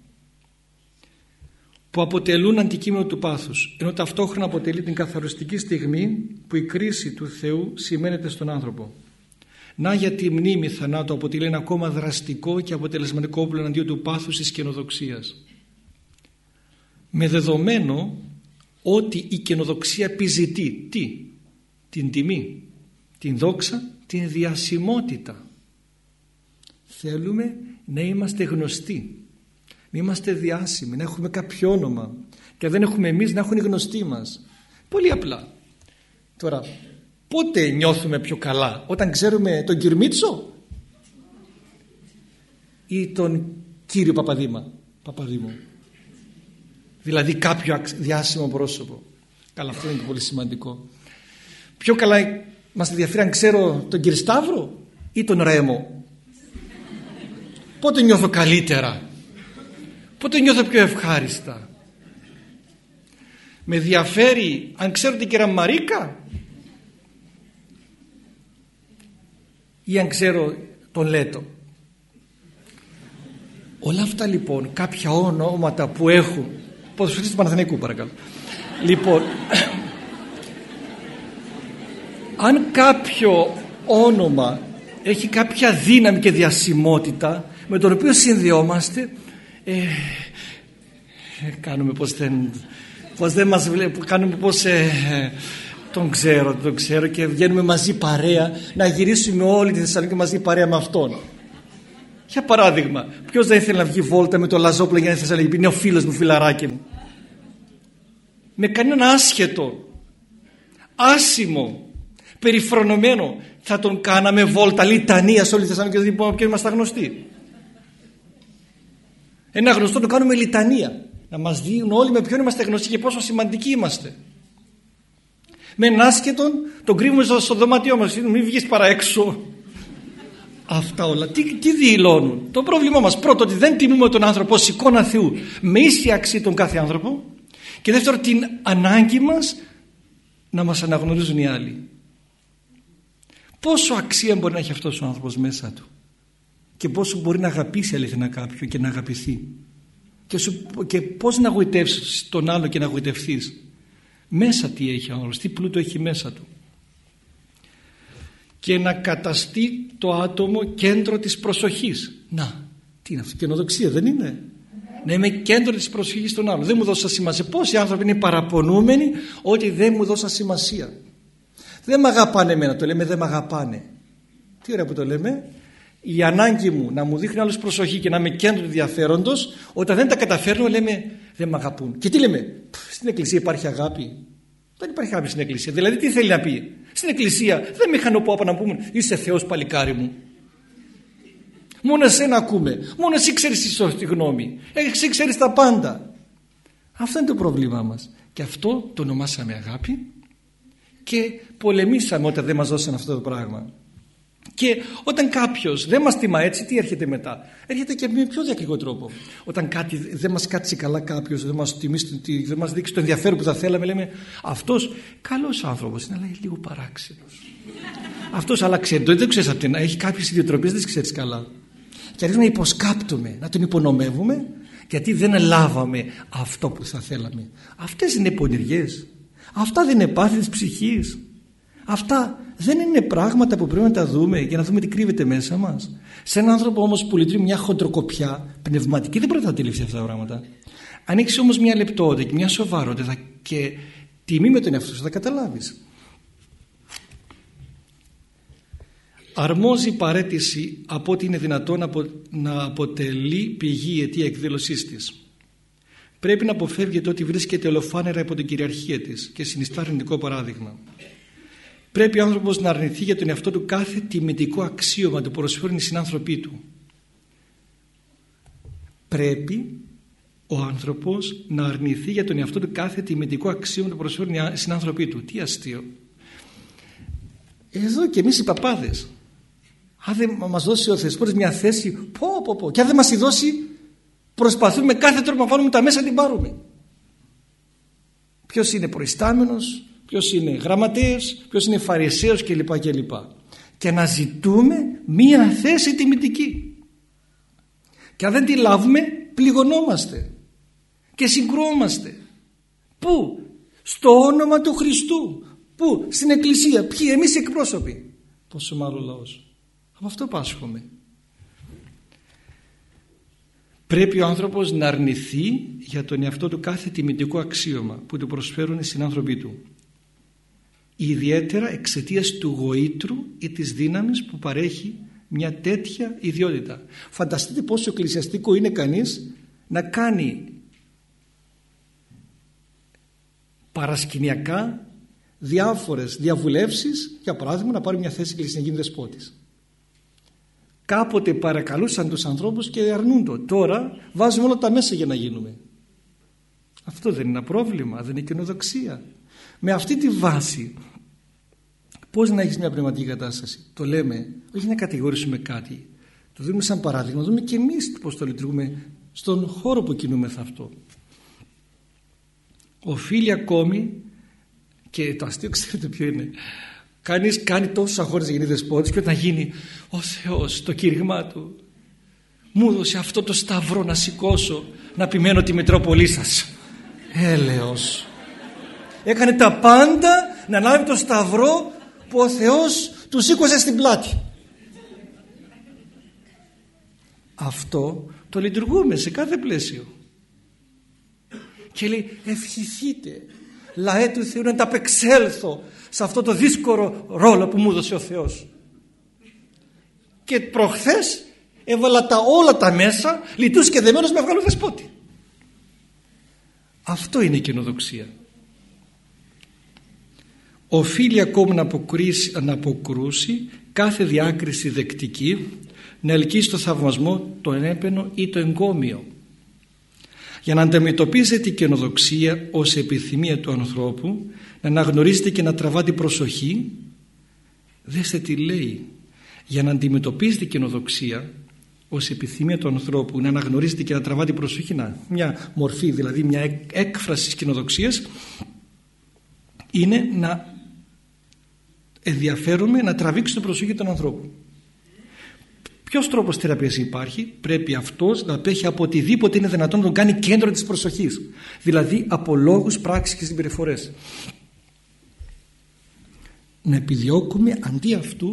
που αποτελούν αντικείμενο του πάθους, ενώ ταυτόχρονα αποτελεί την καθαριστική στιγμή που η κρίση του Θεού σημαίνεται στον άνθρωπο. Να γιατί η μνήμη θανάτου αποτελεί ένα ακόμα δραστικό και αποτελεσματικό όπλο εναντίον του πάθους της καινοδοξίας. Με δεδομένο ότι η καινοδοξία επιζητεί τι? Την τιμή, την δόξα, την διασημότητα. Θέλουμε να είμαστε γνωστοί, να είμαστε διάσημοι, να έχουμε κάποιο όνομα, και δεν έχουμε εμείς να έχουν οι γνωστοί μας. Πολύ απλά. Τώρα, πότε νιώθουμε πιο καλά? Όταν ξέρουμε τον κύριο Μίτσο ή τον κύριο Παπαδήμα, Παπαδήμο? Δηλαδή κάποιο διάσημο πρόσωπο. Καλά, αυτό είναι και πολύ σημαντικό. Πιο καλά μας ενδιαφέρει αν ξέρω τον κύριο Σταύρο ή τον Ρέμο? Πότε νιώθω καλύτερα? Πότε νιώθω πιο ευχάριστα? Με ενδιαφέρει αν ξέρω την κυρία Μαρίκα ή αν ξέρω τον Λέτο? Όλα αυτά λοιπόν, κάποια ονόματα που έχουν. Ποδοσφαιριστής του Παναθηναϊκού, παρακαλώ. Λοιπόν, αν κάποιο όνομα έχει κάποια δύναμη και διασημότητα με τον οποίο συνδεόμαστε, ε, ε, κάνουμε πως δεν, πως δεν μας βλέπουν, κάνουμε πως ε, τον ξέρω, τον ξέρω και βγαίνουμε μαζί παρέα να γυρίσουμε όλη τη Θεσσαλονίκη μαζί παρέα με αυτόν. Για παράδειγμα, ποιος δεν ήθελε να βγει βόλτα με το Λαζόπουλο για να έρθει στη Θεσσαλονίκη? Είναι ο φίλος μου, φιλαράκι μου. Με κανέναν άσχετο, άσημο, περιφρονωμένο θα τον κάναμε βόλτα λιτανία σε όλη τη Θεσσαλονίκη και δεν πούμε ποιον είμαστε γνωστοί. Ένα γνωστό το κάνουμε λιτανία, να μας δίνουν όλοι με ποιον είμαστε γνωστοί και πόσο σημαντικοί είμαστε. Με έναν άσχετον τον κρύβουμε στο, στο δωμάτιό μας, μην βγεις παρά έξω. Αυτά όλα τι, τι δηλώνουν? Το πρόβλημά μας πρώτο, ότι δεν τιμούμε τον άνθρωπο ως εικόνα Θεού με ίσια αξία τον κάθε άνθρωπο, και δεύτερο την ανάγκη μας να μας αναγνωρίζουν οι άλλοι. Πόσο αξία μπορεί να έχει αυτός ο άνθρωπος μέσα του και πόσο μπορεί να αγαπήσει αληθινά κάποιον και να αγαπηθεί, και, σου, και πώς να γοητεύσεις τον άλλο και να γοητευθείς. Μέσα τι έχει ο άνθρωπος, τι πλούτο έχει μέσα του. Και να καταστεί το άτομο κέντρο της προσοχής. Να, τι είναι αυτό? Καινοδοξία δεν είναι? Να είμαι κέντρο της προσοχής των άλλων. Δεν μου δώσα σημασία. Πόσοι άνθρωποι είναι παραπονούμενοι ότι δεν μου δώσα σημασία? Δεν με αγαπάνε εμένα, το λέμε δεν με αγαπάνε. Τι ωραία που το λέμε. Η ανάγκη μου να μου δείχνει άλλος προσοχή και να είμαι κέντρο του ενδιαφέροντος, όταν δεν τα καταφέρνω λέμε δεν με αγαπούν. Και τι λέμε? Στην εκκλησία υπάρχει αγάπη? Δεν υπάρχει αγάπη στην εκκλησία. Δηλαδή τι θέλει να πει? Στην εκκλησία δεν με είχαν πω να πούμε είσαι Θεός παλικάρι μου. Μόνο εσένα ακούμε. Μόνο εσύ ξέρεις τη σωστή γνώμη. Εσύ ξέρεις τα πάντα. Αυτό είναι το πρόβλημά μας. Και αυτό το ονομάσαμε αγάπη και πολεμήσαμε όταν δεν μας δώσαν αυτό το πράγμα. Και όταν κάποιος δεν μας τιμά έτσι, τι έρχεται μετά? Έρχεται και με πιο διακριτικό τρόπο. Όταν κάτι, δεν μας κάτσει καλά κάποιος, δεν μας τιμήσει, δεν μας δείξει το ενδιαφέρον που θα θέλαμε, λέμε αυτός καλός άνθρωπος είναι, αλλά είναι λίγο παράξενος. Αυτός αλλά ξέρει, δεν ξέρεις από την, έχει κάποιες ιδιοτροπίες, δεν τις ξέρεις καλά. Και αρχίζουμε να υποσκάπτουμε, να τον υπονομεύουμε, γιατί δεν λάβαμε αυτό που θα θέλαμε. Αυτές είναι πονηριές. Αυτά δεν είναι πάθη της ψυχής. Αυτά δεν είναι πράγματα που πρέπει να τα δούμε για να δούμε τι κρύβεται μέσα μας. Σε έναν άνθρωπο όμως που λειτουργεί μια χοντροκοπιά πνευματική δεν πρέπει να αντιληφθεί αυτά τα πράγματα. Αν έχεις όμως μια λεπτότητα και μια σοβαρότητα και τιμή με τον εαυτό σου θα καταλάβεις. Αρμόζει παρέτηση από ό,τι είναι δυνατόν να αποτελεί πηγή αιτία εκδήλωσής της. Πρέπει να αποφεύγεται ότι βρίσκεται ολοφάνερα υπό την κυριαρχία της και συνιστά αρνητικό παράδειγμα. Πρέπει ο άνθρωπος να αρνηθεί για τον εαυτό του κάθε τιμητικό αξίωμα που προσφέρουν οι συνάνθρωποι του. Πρέπει ο άνθρωπος να αρνηθεί για τον εαυτό του κάθε τιμητικό αξίωμα που προσφέρουν οι συνάνθρωποι του. Τι αστείο. Εδώ και εμείς οι παπάδες, Αν δεν μας δώσει ο Θεσπόρης μια θέση, πω πω πω, και αν δεν μας τη δώσει, προσπαθούμε με κάθε τρόπο να βάλουμε τα μέσα να την πάρουμε. Ποιος είναι προϊστάμενος, ποιος είναι γραμματέας, ποιος είναι φαρισαίος κλπ. κλπ. Και να ζητούμε μία θέση τιμητική. Και αν δεν τη λάβουμε, πληγωνόμαστε και συγκρουόμαστε. Πού? Στο όνομα του Χριστού. Πού? Στην Εκκλησία. Ποιοι? Εμείς οι εκπρόσωποι. Πόσο μάλλον λαός. Από αυτό πάσχομαι. Πρέπει ο άνθρωπος να αρνηθεί για τον εαυτό του κάθε τιμητικό αξίωμα που του προσφέρουν οι συνάνθρωποι του. Ιδιαίτερα εξαιτίας του γοήτρου ή της δύναμης που παρέχει μια τέτοια ιδιότητα. Φανταστείτε πόσο εκκλησιαστικό είναι κανείς να κάνει παρασκηνιακά διάφορες διαβουλεύσεις, για παράδειγμα να πάρει μια θέση εκκλησία να γίνει δεσπότης. Κάποτε παρακαλούσαν τους ανθρώπους και αρνούν το. Τώρα βάζουμε όλα τα μέσα για να γίνουμε. Αυτό δεν είναι ένα πρόβλημα, δεν είναι καινοδοξία. Με αυτή τη βάση πώς να έχεις μια πνευματική κατάσταση? Το λέμε, όχι να κατηγορήσουμε κάτι. Το δίνουμε σαν παράδειγμα, να δούμε και εμείς πώς το λειτουργούμε στον χώρο που κινούμεθα αυτό. Οφείλει ακόμη, και το αστείο ξέρετε ποιο είναι, κανείς κάνει τόσους αγώνες να γίνει δεσπότης και όταν γίνει ο Θεός το κήρυγμά του, μου έδωσε αυτό το σταυρό να σηκώσω να επιμένω τη Μητρόπολη σας. Έλεος. Έκανε τα πάντα να λάβει το σταυρό που ο Θεός του σήκωσε στην πλάτη. Αυτό το λειτουργούμε σε κάθε πλαίσιο. Και λέει ευχηθείτε λαέ του Θεού να ταπεξέλθω σε αυτό το δύσκολο ρόλο που μου έδωσε ο Θεός. Και προχθές έβαλα τα όλα τα μέσα, λιτούς και δεμένος με βγάλω δεσπότη. Αυτό είναι η καινοδοξία. Οφείλει ακόμη να, να αποκρούσει κάθε διάκριση δεκτική, να ελκύσει το θαυμασμό, το ένεπαινο ή το εγκόμιο. Για να αντιμετωπίζεται η καινοδοξία ως επιθυμία του ανθρώπου, να αναγνωρίζεται και να τραβά την προσοχή, δέστε τι λέει. Για να αντιμετωπίζεται η καινοδοξία ως επιθυμία του ανθρώπου, να αναγνωρίζεται και να τραβά την προσοχή, να, μια μορφή δηλαδή, μια έκφραση της καινοδοξίας, είναι να ενδιαφέρουμε να τραβήξει την προσοχή των ανθρώπων. Ποιος τρόπος θεραπείας υπάρχει? Πρέπει αυτός να απέχει από οτιδήποτε είναι δυνατόν να τον κάνει κέντρο της προσοχής, δηλαδή από λόγους, πράξεις και συμπεριφορές. Να επιδιώκουμε αντί αυτού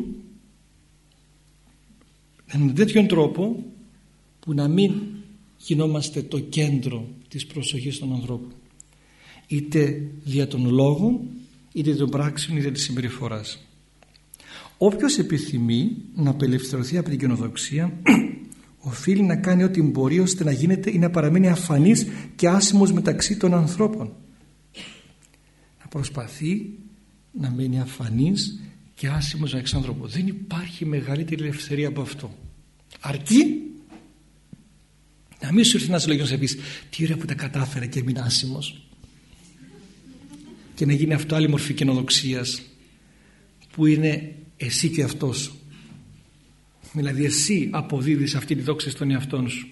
έναν τέτοιον τρόπο που να μην γινόμαστε το κέντρο της προσοχής των ανθρώπων, είτε δια των λόγων είτε των πράξεων είτε της συμπεριφοράς. Όποιος επιθυμεί να απελευθερωθεί από την καινοδοξία οφείλει να κάνει ό,τι μπορεί ώστε να γίνεται ή να παραμείνει αφανής και άσημος μεταξύ των ανθρώπων. Να προσπαθεί να μείνει αφανής και άσημος μεταξύ των ανθρώπων. Δεν υπάρχει μεγαλύτερη ελευθερία από αυτό. Αρκεί να μην σου έρθει ένας λόγος να πεις τι ωραία που τα κατάφερε και έμεινε άσημος, και να γίνει αυτό άλλη μορφή καινοδοξίας που είναι εσύ και αυτός. Δηλαδή εσύ αποδίδεις αυτή τη δόξη στον εαυτόν σου.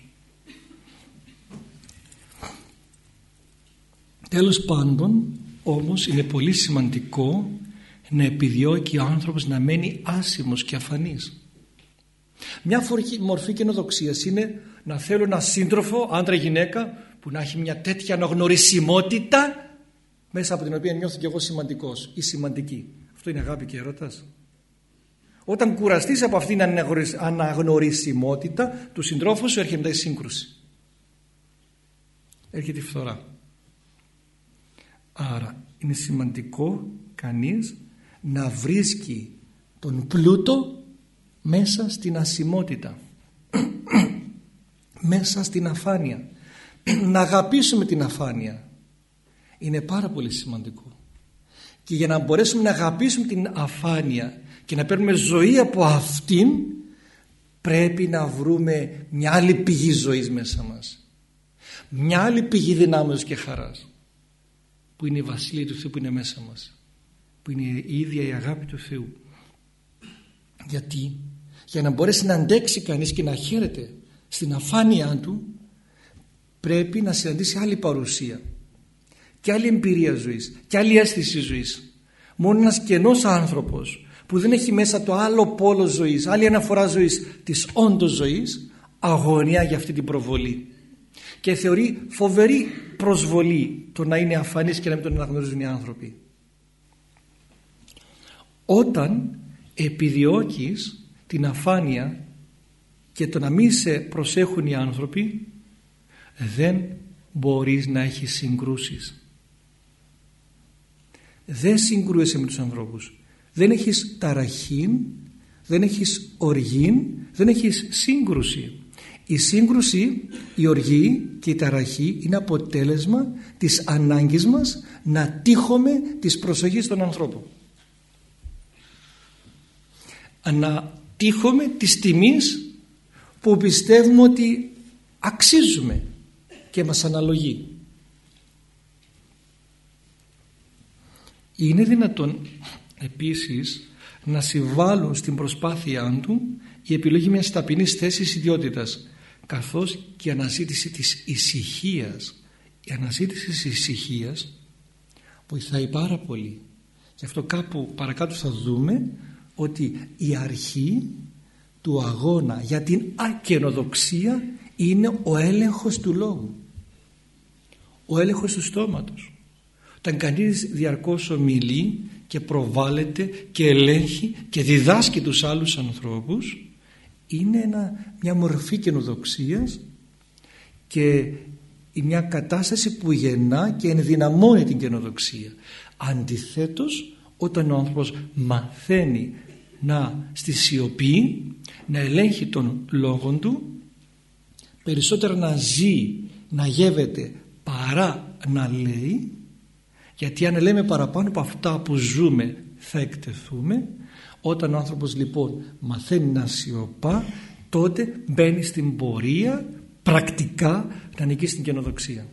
Τέλος πάντων όμως είναι πολύ σημαντικό να επιδιώκει ο άνθρωπος να μένει άσημος και αφανής. Μια μορφή καινοδοξίας είναι να θέλω ένα σύντροφο, άντρα γυναίκα, που να έχει μια τέτοια αναγνωρισιμότητα μέσα από την οποία νιώθω και εγώ σημαντικός ή σημαντική. Αυτό είναι αγάπη και έρωτας. Όταν κουραστείς από αυτήν την αναγνωρισιμότητα του συντρόφου σου, έρχεται η σύγκρουση, έρχεται η φθορά. Άρα είναι σημαντικό κανείς να βρίσκει τον πλούτο μέσα στην ασημότητα, μέσα στην αφάνεια. Να αγαπήσουμε την αφάνεια είναι πάρα πολύ σημαντικό. Και για να μπορέσουμε να αγαπήσουμε την αφάνεια και να παίρνουμε ζωή από αυτήν, πρέπει να βρούμε μια άλλη πηγή ζωής μέσα μας, μια άλλη πηγή δυνάμεως και χαράς, που είναι η Βασιλεία του Θεού που είναι μέσα μας, που είναι η ίδια η αγάπη του Θεού. Γιατί, Για να μπορέσει να αντέξει κανείς και να χαίρεται στην αφάνειά του, πρέπει να συναντήσει άλλη παρουσία και άλλη εμπειρία ζωής και άλλη αίσθηση ζωής. Μόνο ένας κενός άνθρωπος που δεν έχει μέσα το άλλο πόλο ζωής, άλλη αναφορά ζωής, της όντως ζωής, αγωνιά για αυτή την προβολή και θεωρεί φοβερή προσβολή το να είναι αφανής και να μην τον αναγνωρίζουν οι άνθρωποι. Όταν επιδιώκεις την αφάνεια και το να μην σε προσέχουν οι άνθρωποι, δεν μπορείς να έχεις συγκρούσεις. Δεν συγκρούεσαι με τους ανθρώπους. Δεν έχεις ταραχήν, δεν έχεις οργήν, δεν έχεις σύγκρουση. Η σύγκρουση, η οργή και η ταραχή είναι αποτέλεσμα της ανάγκης μας να τύχουμε της προσοχής των ανθρώπων. Να τύχουμε της τιμής που πιστεύουμε ότι αξίζουμε και μας αναλογεί. Είναι δυνατόν επίσης να συμβάλλουν στην προσπάθειά του η επιλογή μιας ταπεινής θέσης ιδιότητας, καθώς και η αναζήτηση της ησυχίας. Η αναζήτηση της ησυχίας βοηθάει πάρα πολύ. Γι' αυτό κάπου παρακάτω θα δούμε ότι η αρχή του αγώνα για την ακενοδοξία είναι ο έλεγχος του λόγου, ο έλεγχος του στόματος. Όταν κανείς διαρκώς ομιλεί και προβάλλεται και ελέγχει και διδάσκει τους άλλους ανθρώπους, είναι ένα, μια μορφή καινοδοξίας και μια κατάσταση που γεννά και ενδυναμώνει την καινοδοξία. Αντιθέτως, όταν ο άνθρωπος μαθαίνει να στη σιωπή, να ελέγχει τον λόγον του, περισσότερα να ζει, να γεύεται παρά να λέει, γιατί αν λέμε παραπάνω από αυτά που ζούμε θα εκτεθούμε. Όταν ο άνθρωπος λοιπόν μαθαίνει να σιωπά, τότε μπαίνει στην πορεία πρακτικά να νικήσει την καινοδοξία.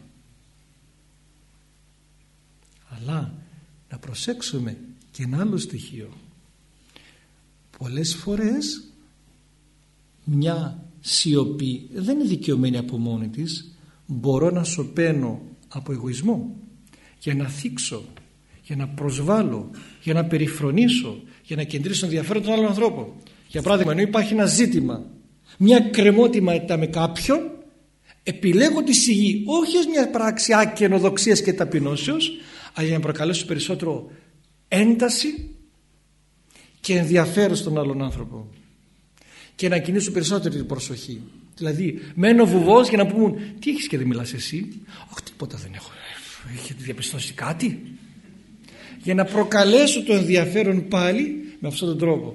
Αλλά να προσέξουμε και ένα άλλο στοιχείο. Πολλές φορές μια σιωπή δεν είναι δικαιωμένη από μόνη της. Μπορώ να σωπαίνω από εγωισμό, για να θίξω, για να προσβάλλω, για να περιφρονήσω, για να κεντρήσω τον ενδιαφέρον των άλλων ανθρώπων. Για παράδειγμα, ενώ υπάρχει ένα ζήτημα, μια κρεμότητα με κάποιον, επιλέγω τη σιγή, όχι ως μια πράξη ακενοδοξίας και ταπεινώσεως, αλλά για να προκαλέσω περισσότερο ένταση και ενδιαφέρον στον άλλον άνθρωπο και να κινήσω περισσότερη την προσοχή. Δηλαδή μένω βουβός για να πούμε τι έχεις και δεν μιλάς εσύ? Όχι, τίποτα δεν έχω. Έχετε διαπιστώσει κάτι? Για να προκαλέσω το ενδιαφέρον πάλι με αυτόν τον τρόπο.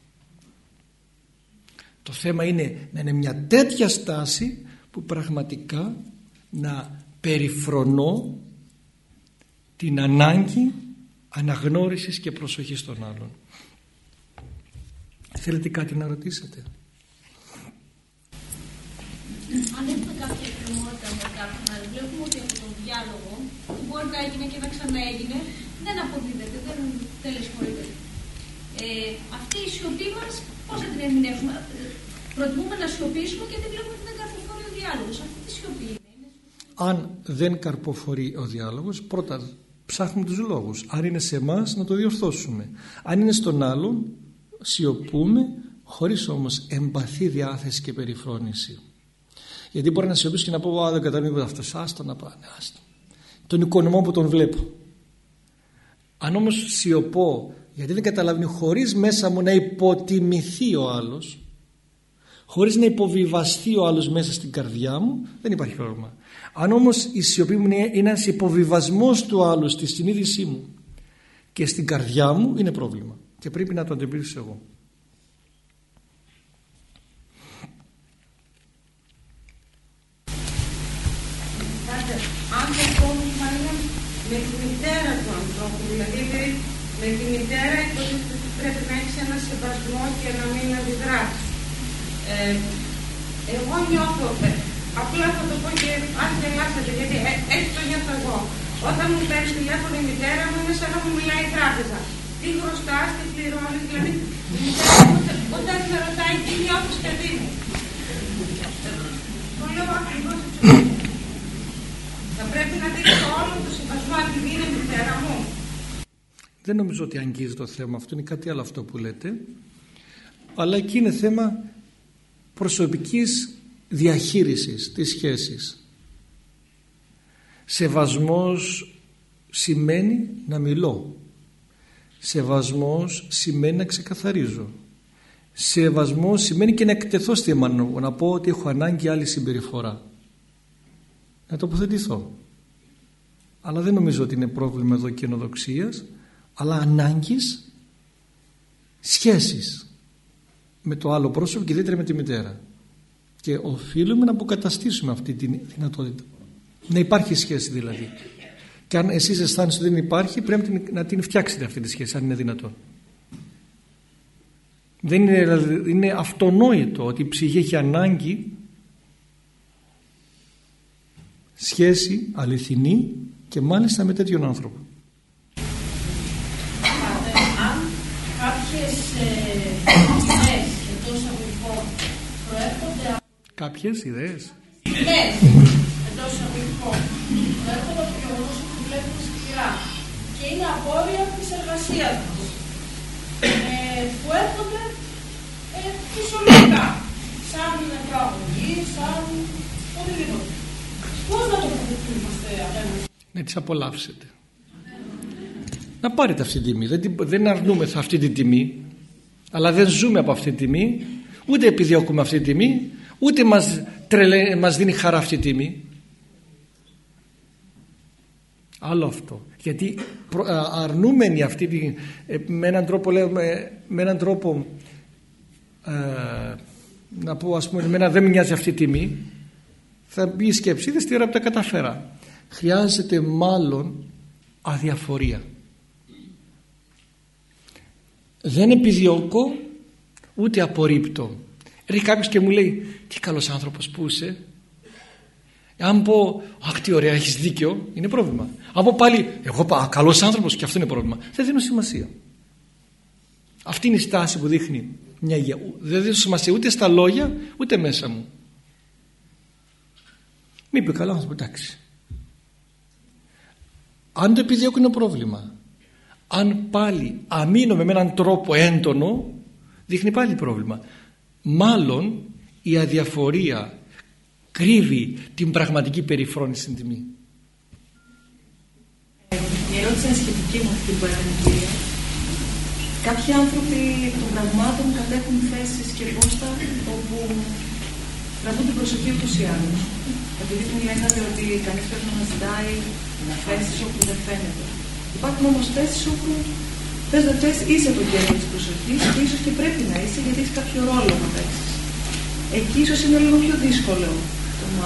Το θέμα είναι να είναι μια τέτοια στάση που πραγματικά να περιφρονώ την ανάγκη αναγνώρισης και προσοχής των άλλων. Θέλετε κάτι να ρωτήσετε? Αν έχουμε κάποια εκκρεμότητα με κάποιον άλλο, βλέπουμε ότι από τον διάλογο που μπορεί να έγινε και να ξαναέγινε δεν αποδίδεται, δεν τελεσχωρείται. Ε, αυτή η σιωπή μας πώς θα την ερμηνεύσουμε? Προτιμούμε να σιωπήσουμε γιατί βλέπουμε ότι δεν καρποφορεί ο διάλογος. Αυτή τη σιωπή είναι. Αν δεν καρποφορεί ο διάλογος, πρώτα ψάχνουμε τους λόγους. Αν είναι σε εμάς, να το διορθώσουμε. Αν είναι στον άλλον, σιωπούμε, χωρίς όμως εμπαθή διάθεση και περιφρόνηση. Γιατί μπορεί να σιωπήσω και να πω: Α, δεν καταλαβαίνω αυτό. Άστα να πάνε, άστα. Τον οικονομώ που τον βλέπω. Αν όμως σιωπώ, γιατί δεν καταλαβαίνω, χωρίς μέσα μου να υποτιμηθεί ο άλλος, χωρίς να υποβιβαστεί ο άλλος μέσα στην καρδιά μου, δεν υπάρχει πρόβλημα. Αν όμως η σιωπή μου είναι ένας υποβιβασμός του άλλου στη συνείδησή μου και στην καρδιά μου, είναι πρόβλημα. Και πρέπει να το αντιμετωπίσω εγώ. Αν το πρόβλημα είναι με τη μητέρα του ανθρώπου, δηλαδή με τη μητέρα υποτίθεται ότι πρέπει να έχεις ένα σεβασμό και να μην αντιδράσεις. Ε, εγώ νιώθω, απλά θα το πω και αν γελάσετε, γιατί ε, έτσι το νιώθω εγώ. Όταν μου παίρνει τηλέφωνο η μητέρα μου, είναι σαν να μου μιλάει η τράπεζα. Τι χρωστάς, τι πληρώνεις, δηλαδή η μητέρα μου όταν με ρωτάει τι Δεν νομίζω ότι αγγίζει το θέμα αυτό, είναι κάτι άλλο αυτό που λέτε, αλλά εκεί είναι θέμα προσωπικής διαχείρισης της σχέσης. Σεβασμός σημαίνει να μιλώ, σεβασμός σημαίνει να ξεκαθαρίζω, σεβασμός σημαίνει και να εκτεθώ στη μάνα, να πω ότι έχω ανάγκη άλλη συμπεριφορά, να τοποθετηθώ. Αλλά δεν νομίζω ότι είναι πρόβλημα εδώ καινοδοξίας, αλλά ανάγκης σχέσης με το άλλο πρόσωπο και ιδιαίτερα με τη μητέρα. Και οφείλουμε να αποκαταστήσουμε αυτή τη δυνατότητα. Να υπάρχει σχέση δηλαδή. Και αν εσείς αισθάνεστε ότι δεν υπάρχει, πρέπει να την φτιάξετε αυτή τη σχέση, αν είναι δυνατόν. Δεν είναι, δηλαδή, είναι αυτονόητο ότι η ψυχή έχει ανάγκη σχέση αληθινή και μάλιστα με τέτοιον άνθρωπο. Αν κάποιες ιδέες εντός αγωγικών προέρχονται από... Κάποιες ιδέες? Ιδέες εντός αγωγικών προέρχονται από το γεγονός ότι δουλεύουν σκληρά και είναι απόρρια της εργασίας μας, ε, που έρχονται ε, φυσιολογικά, σαν προαγωγή, σαν οτιδήποτε. Πώς να το τοποθετούμαστε απέναντι? Να τις απολαύσετε. Να πάρετε αυτή την τιμή. Δεν, δεν αρνούμεθα αυτή την τιμή, αλλά δεν ζούμε από αυτή την τιμή, ούτε επιδιώκουμε αυτή την τιμή, ούτε μας, τρελε, μας δίνει χαρά αυτή την τιμή. Άλλο αυτό. Γιατί αρνούμενοι αυτή την, με έναν τρόπο, λέμε, με έναν τρόπο ε, να πω, ας πούμε, εμένα δεν με νοιάζει αυτή η τιμή, θα μπει η σκέψη, είδες τι ώρα που τα καταφέρα. Χρειάζεται μάλλον αδιαφορία. Δεν επιδιώκω ούτε απορρίπτω. Έρχεται κάποιος και μου λέει, τι καλός άνθρωπος που είσαι. Αν πω, αχ τι ωραία, έχεις δίκιο, είναι πρόβλημα. Αν πω πάλι, εγώ πάω καλός άνθρωπος, και αυτό είναι πρόβλημα, δεν δίνω σημασία. Αυτή είναι η στάση που δείχνει μια υγεία. Δεν δίνω σημασία ούτε στα λόγια ούτε μέσα μου. Μη είπε καλό άνθρωπο, εντάξει. Αν το επιδιώκω είναι πρόβλημα. Αν πάλι αμήνομαι με έναν τρόπο έντονο, δείχνει πάλι πρόβλημα. Μάλλον η αδιαφορία κρύβει την πραγματική περιφρόνηση στην τιμή. Η ερώτηση είναι σχετική με αυτή που έκανε η κυρία. Κάποιοι άνθρωποι των πραγμάτων κατέχουν θέσεις και πόστα όπου τραβούν την προσοχή ούτως ή άλλως. Επειδή μου λέγατε ότι κανείς πρέπει να ζητάει θέσεις όπου δεν φαίνεται. Υπάρχουν όμως θέσεις όπου θες δεν θες είσαι το κέντρο της προσοχής και ίσως και πρέπει να είσαι γιατί έχεις κάποιο ρόλο να παίξεις. Εκεί ίσως είναι λίγο πιο δύσκολο το να...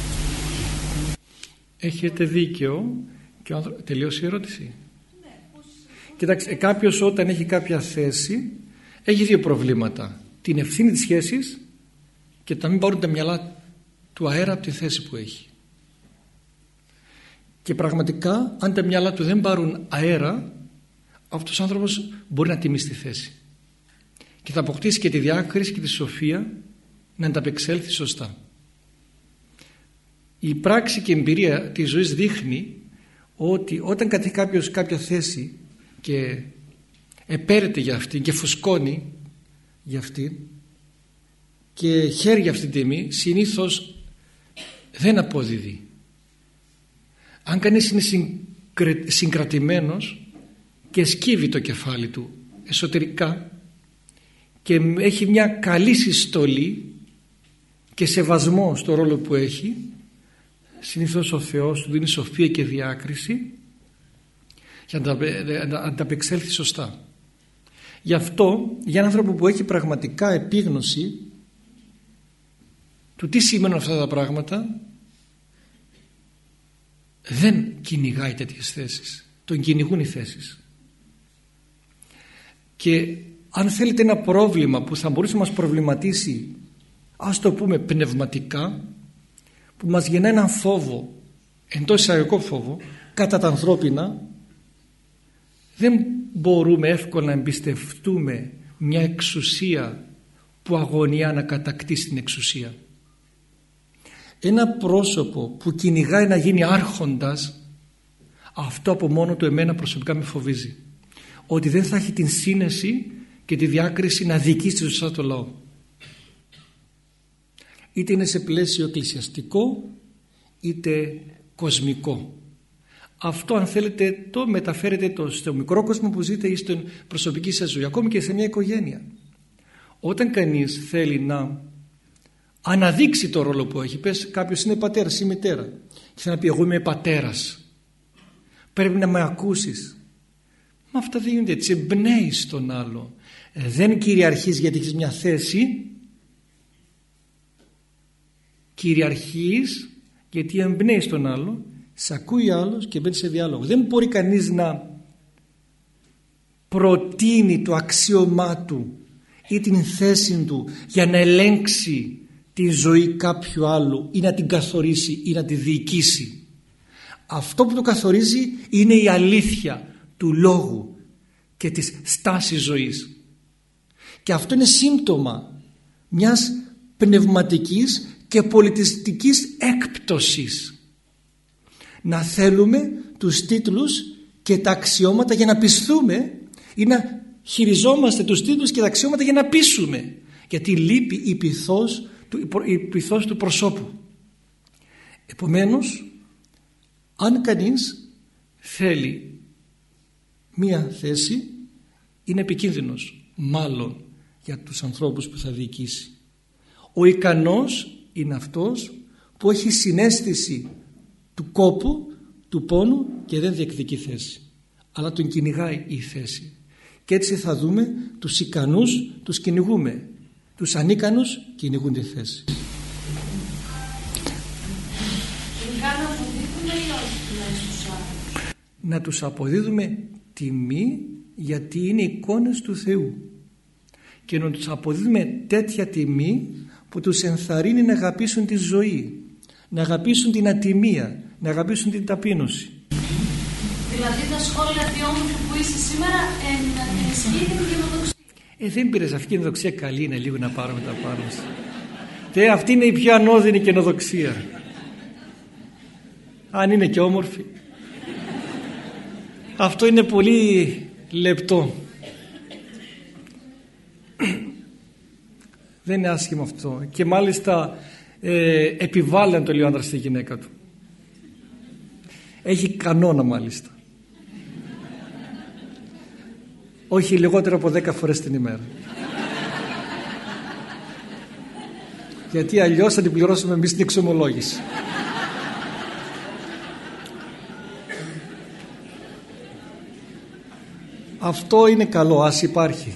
Έχετε δίκαιο. Και ο άνθρω... Τελείωσε η ερώτηση. Ναι, πώς... Κοιτάξτε, κάποιος όταν έχει κάποια θέση έχει δύο προβλήματα. Την ευθύνη της σχέσης και το να μην πάρουν τα μυαλά του αέρα από τη θέση που έχει. Και πραγματικά αν τα μυαλά του δεν πάρουν αέρα, αυτός ο άνθρωπος μπορεί να τιμήσει τη θέση και θα αποκτήσει και τη διάκριση και τη σοφία να ανταπεξέλθει σωστά. Η πράξη και η εμπειρία της ζωής δείχνει ότι όταν κατέχει κάποιος κάποια θέση και επέρεται για αυτή και φουσκώνει για αυτή και χαίρει για αυτή την τιμή, συνήθως δεν αποδίδει. Αν κανείς είναι συγκρατημένος και σκύβει το κεφάλι του εσωτερικά και έχει μια καλή συστολή και σεβασμό στο ρόλο που έχει, συνήθως ο Θεός του δίνει σοφία και διάκριση για να ανταπεξέλθει σωστά. Γι' αυτό για έναν άνθρωπο που έχει πραγματικά επίγνωση του τι σημαίνουν αυτά τα πράγματα, δεν κυνηγάει τέτοιες θέσεις, τον κυνηγούν οι θέσεις. Και αν θέλετε ένα πρόβλημα που θα μπορούσε να μας προβληματίσει, ας το πούμε πνευματικά, που μας γεννά έναν φόβο, εντός εισαγωγικό φόβο, κατά τα ανθρώπινα, δεν μπορούμε εύκολα να εμπιστευτούμε μια εξουσία που αγωνιά να κατακτήσει την εξουσία. Ένα πρόσωπο που κυνηγάει να γίνει άρχοντας, αυτό από μόνο του εμένα προσωπικά με φοβίζει. ότι δεν θα έχει την σύνεση και τη διάκριση να διοικήσει σωστά το λαό. Είτε είναι σε πλαίσιο εκκλησιαστικό είτε κοσμικό. Αυτό, αν θέλετε, το μεταφέρετε το στο μικρό κόσμο που ζείτε ή στην προσωπική σας ζωή, ακόμη και σε μια οικογένεια. Όταν κανείς θέλει να αναδείξει το ρόλο που έχει, πες κάποιος είναι πατέρας ή μητέρα και θέλει να πει εγώ είμαι πατέρας, πρέπει να με ακούσεις. Μα αυτά δεν γίνονται έτσι, εμπνέεις τον άλλο. Ε, δεν κυριαρχείς γιατί έχεις μια θέση, κυριαρχείς γιατί εμπνέεις τον άλλο, σε ακούει άλλος και μπαίνει σε διάλογο. Δεν μπορεί κανείς να προτείνει το αξίωμά του ή την θέση του για να ελέγξει τη ζωή κάποιου άλλου ή να την καθορίσει ή να τη διοικήσει. Αυτό που το καθορίζει είναι η αλήθεια του λόγου και της στάσης ζωής. Και αυτό είναι σύμπτωμα μιας πνευματικής και πολιτιστικής έκπτωσης. Να θέλουμε τους τίτλους και τα αξιώματα για να πισθούμε ή να χειριζόμαστε τους τίτλους και τα αξιώματα για να πείσουμε, γιατί λείπει η πειθός του, η πειθός του προσώπου. Επομένως, αν κανείς θέλει μία θέση, είναι επικίνδυνος μάλλον για τους ανθρώπους που θα διοικήσει. Ο ικανός είναι αυτός που έχει συναίσθηση του κόπου, του πόνου και δεν διεκδικεί θέση, αλλά τον κυνηγάει η θέση. Και έτσι θα δούμε τους ικανούς τους κυνηγούμε, τους ανίκανους κυνηγούν τη θέση. Να τους αποδίδουμε τιμή γιατί είναι εικόνες του Θεού και να τους αποδίδουμε τέτοια τιμή που τους ενθαρρύνει να αγαπήσουν τη ζωή, να αγαπήσουν την ατιμία, να αγαπήσουν την ταπείνωση. Δηλαδή τα σχόλια τι όμορφη που είσαι σήμερα ενισχύει την κοινοδοξία. Ε, δεν πήρες αυτή η κοινοδοξία, καλή είναι λίγο να πάρουμε τα πάνω. Τε, αυτή είναι η πιο ανώδυνη κοινοδοξία. Αν είναι και όμορφη. Αυτό είναι πολύ λεπτό. Δεν είναι άσχημο αυτό. Και μάλιστα ε, επιβάλλει αν το λέει ο άντρας στη γυναίκα του. Έχει κανόνα μάλιστα. Όχι λιγότερο από δέκα φορές την ημέρα. Γιατί αλλιώς θα την πληρώσουμε εμείς την εξομολόγηση. Αυτό είναι καλό, ας υπάρχει.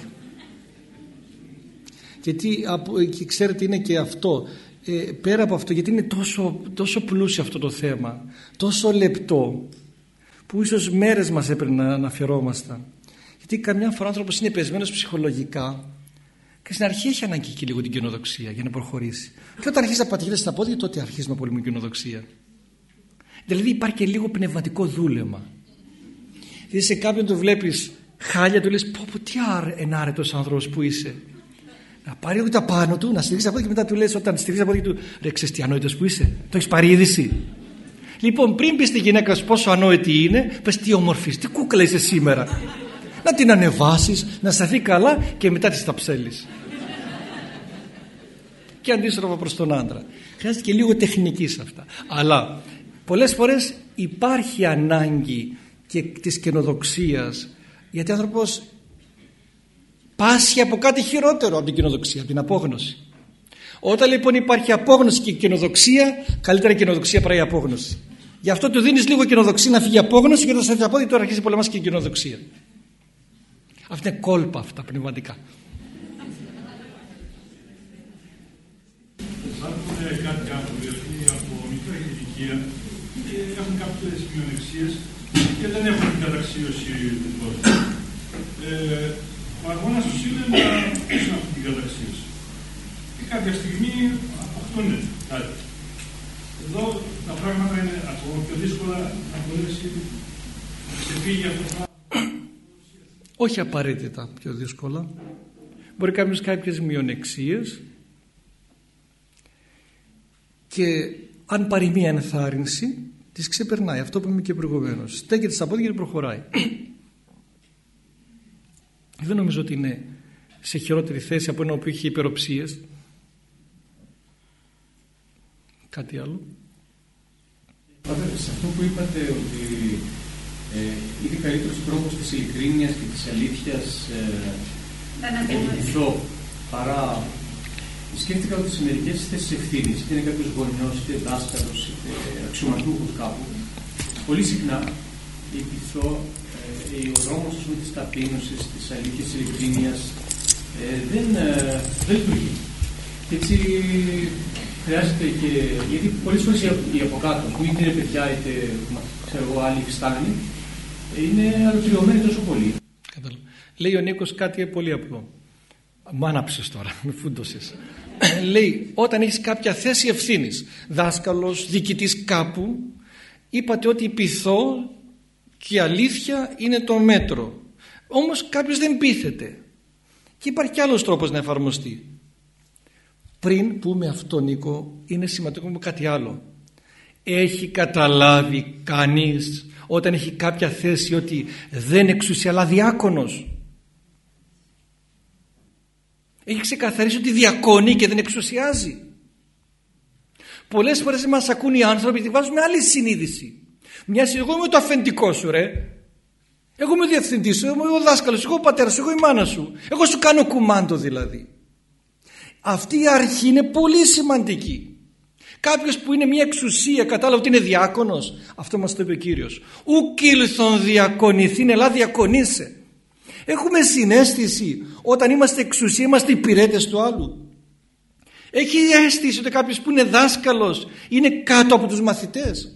Γιατί και ξέρετε είναι και αυτό, ε, πέρα από αυτό, γιατί είναι τόσο, τόσο πλούσιο αυτό το θέμα, τόσο λεπτό, που ίσως μέρες μας έπρεπε να αναφερόμασταν. Γιατί καμιά φορά ο άνθρωπος είναι πεσμένος ψυχολογικά και στην αρχή έχει ανάγκη και λίγο την κοινοδοξία για να προχωρήσει. Και όταν αρχίζει να πατηγείται στα πόδια, τότε αρχίζει να απολύμουν κοινοδοξία. Δηλαδή υπάρχει και λίγο πνευματικό δούλεμα. Δηλαδή σε κάποιον το βλέπεις χάλια, του λες πω πω τι ενάρετος άνθρωπος που είσαι. Να πάρει λίγο τα πάνω του, να στηρίξει τα πόδια και μετά του λες όταν στηρίξει τα πόδια του, ρε ξέρεις τι ανόητος που είσαι, το έχεις πάρει είδηση. Λοιπόν, πριν πεις στη γυναίκα σου πόσο ανόητη είναι, πες τι όμορφη, τι κούκλα είσαι σήμερα. Να την ανεβάσεις, να σταθεί καλά και μετά της τα ψέλεις. Και αντίστροφα προς τον άντρα. Χρειάζεται και λίγο τεχνική σε αυτά. Αλλά πολλές φορές υπάρχει ανάγκη και της καινοδοξίας, γιατί ο άνθρωπος πάσχει από κάτι χειρότερο από την καινοδοξία, από την απόγνωση. Όταν λοιπόν υπάρχει απόγνωση και καινοδοξία, καλύτερα η καινοδοξία παρά η απόγνωση. Γι' αυτό του δίνεις λίγο καινοδοξία να φύγει η απόγνωση και όταν σταθεί από τώρα αρχίζει πολεμάς και η καινοδοξία. Αυτά είναι κόλπα αυτά πνευματικά. Υπάρχουν κάποιοι άνθρωποι από μικρά ηλικία και έχουν κάποιες μειονεξίες και δεν έχουν την καταξίωση του κόσμου. Ε, ο αγώνας τους είναι να πείσουν αυτή την καταξίωση. Και κάποια στιγμή αποκτούν κάτι. Εδώ τα πράγματα είναι ακόμα πιο δύσκολα να μπορέσει να ξεφύγει από το πράγμα. Όχι απαραίτητα πιο δύσκολα. Μπορεί κάποιος κάποιες μειονεξίες και αν πάρει μία ενθάρρυνση τις ξεπερνάει. Αυτό που είμαι και προηγουμένως. Στέκεται στα πόδια και προχωράει. Δεν νομίζω ότι είναι σε χειρότερη θέση από ένα που είχε υπεροψίες. Κάτι άλλο? Πάτερ, σε αυτό που είπατε ότι ε, είναι καλύτερος τρόπος της ειλικρίνειας και της αλήθειας ε, εγγυηθώ παρά... Σκέφτηκα ότι σε μερικές θέσεις ευθύνης, είτε είναι κάποιος γονιός, είτε δάσκαλος, είτε αξιωματούχος κάπου, πολύ συχνά η πειθώ, ε, ο δρόμος της ταπείνωσης, της αλήθειας, της ειλικρίνειας ε, δεν, ε, δεν λειτουργεί. Και έτσι χρειάζεται και. Γιατί πολλές φορές οι από κάτω, που είτε είναι παιδιά είτε ξέρω εγώ, άλλοι υφιστάμενοι, είναι αλωτριωμένοι τόσο πολύ. Λέει ο Νίκος κάτι πολύ απλό. Μ' άναψες τώρα, με φούντωσες. Λέει, όταν έχεις κάποια θέση ευθύνης, δάσκαλος, διοικητής κάπου, είπατε ότι η πειθώ και η αλήθεια είναι το μέτρο. Όμως κάποιος δεν πείθεται. Και υπάρχει κι άλλος τρόπος να εφαρμοστεί. Πριν πούμε αυτό, Νίκο, είναι σημαντικό να πούμε κάτι άλλο. Έχει καταλάβει κανείς όταν έχει κάποια θέση ότι δεν εξουσία αλλά διάκονος? Έχει ξεκαθαρίσει ότι διακονεί και δεν εξουσιάζει? Πολλές φορές μας ακούν οι άνθρωποι και βάζουμε άλλη συνείδηση. Μοιάζει, εγώ είμαι το αφεντικό σου, ρε. Εγώ είμαι ο διευθυντής σου, εγώ είμαι ο δάσκαλος, εγώ ο πατέρας σου, εγώ η μάνα σου. Εγώ σου κάνω κουμάντο δηλαδή. Αυτή η αρχή είναι πολύ σημαντική. Κάποιος που είναι μια εξουσία κατάλαβε ότι είναι διάκονος. Αυτό μας το είπε ο Κύριος. Ουκ ήλθον διακονηθήν, ελά διακονείσαι. Έχουμε συναίσθηση όταν είμαστε εξουσία, είμαστε υπηρέτες του άλλου. Έχει αίσθηση ότι κάποιος που είναι δάσκαλος είναι κάτω από τους μαθητές.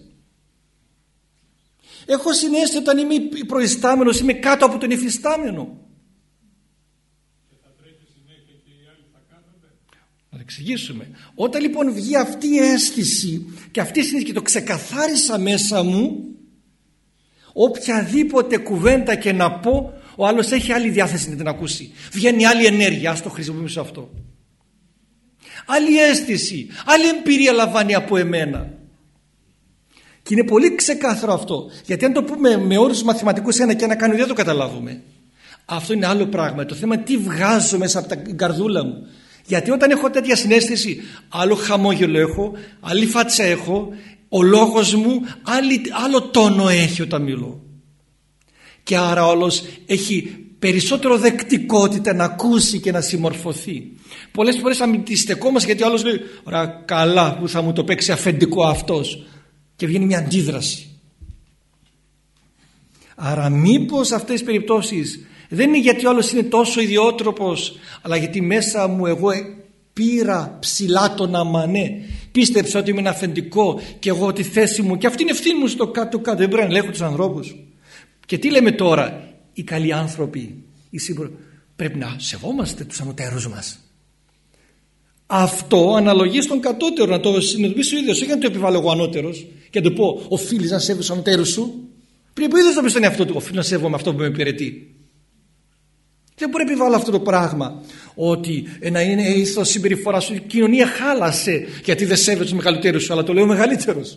Έχω συναίσθηση όταν είμαι προϊστάμενος είμαι κάτω από τον υφιστάμενο. Να το εξηγήσουμε. Όταν λοιπόν βγει αυτή η αίσθηση και αυτή η συνείδηση και το ξεκαθάρισα μέσα μου, οποιαδήποτε κουβέντα και να πω, ο άλλος έχει άλλη διάθεση να την ακούσει. Βγαίνει άλλη ενέργεια, ας το χρησιμοποιούμε σε αυτό. Άλλη αίσθηση, άλλη εμπειρία λαμβάνει από εμένα. Και είναι πολύ ξεκάθαρο αυτό. Γιατί αν το πούμε με όρους μαθηματικούς ένα και ένα κάνει, δεν το καταλάβουμε. Αυτό είναι άλλο πράγμα. Το θέμα είναι τι βγάζω μέσα από την καρδούλα μου. Γιατί όταν έχω τέτοια συναίσθηση, άλλο χαμόγελο έχω, άλλη φάτσα έχω, ο λόγος μου άλλη, άλλο τόνο έχει όταν μιλώ. Και άρα όλος έχει περισσότερο δεκτικότητα να ακούσει και να συμμορφωθεί. Πολλές φορές αμυντιστεκόμαστε γιατί ο άλλος λέει «Ωρα καλά που θα μου το παίξει αφεντικό αυτός» και βγαίνει μια αντίδραση. Άρα μήπως αυτές τις περιπτώσεις δεν είναι γιατί ο άλλος είναι τόσο ιδιότροπος, αλλά γιατί μέσα μου εγώ πήρα ψηλά τον αμανέ, πίστεψα ότι είμαι ένα αφεντικό και εγώ τη θέση μου και αυτή είναι ευθύνη μου στο κάτω κάτω, δεν πρέπει να ελέγχω τους ανθρώπους. Και τι λέμε τώρα, οι καλοί άνθρωποι, οι σύμπρο... πρέπει να σεβόμαστε τους ανωτέρους μας. Αυτό αναλογεί στον κατώτερο, να το συνειδητοποιήσει ο ίδιος, όχι να το επιβάλλω εγώ ανώτερος και να του πω οφείλεις να σέβεις τους ανωτέρους σου. Πριν ο ίδιος να πει στον εαυτό του, οφείλω να σέβομαι αυτό που με υπηρετεί. Δεν μπορεί να επιβάλλω αυτό το πράγμα, ότι να είναι ήθος συμπεριφορά σου, η κοινωνία χάλασε γιατί δεν σέβεσαι τους μεγαλύτερους σου, αλλά το λέω μεγαλύτερος.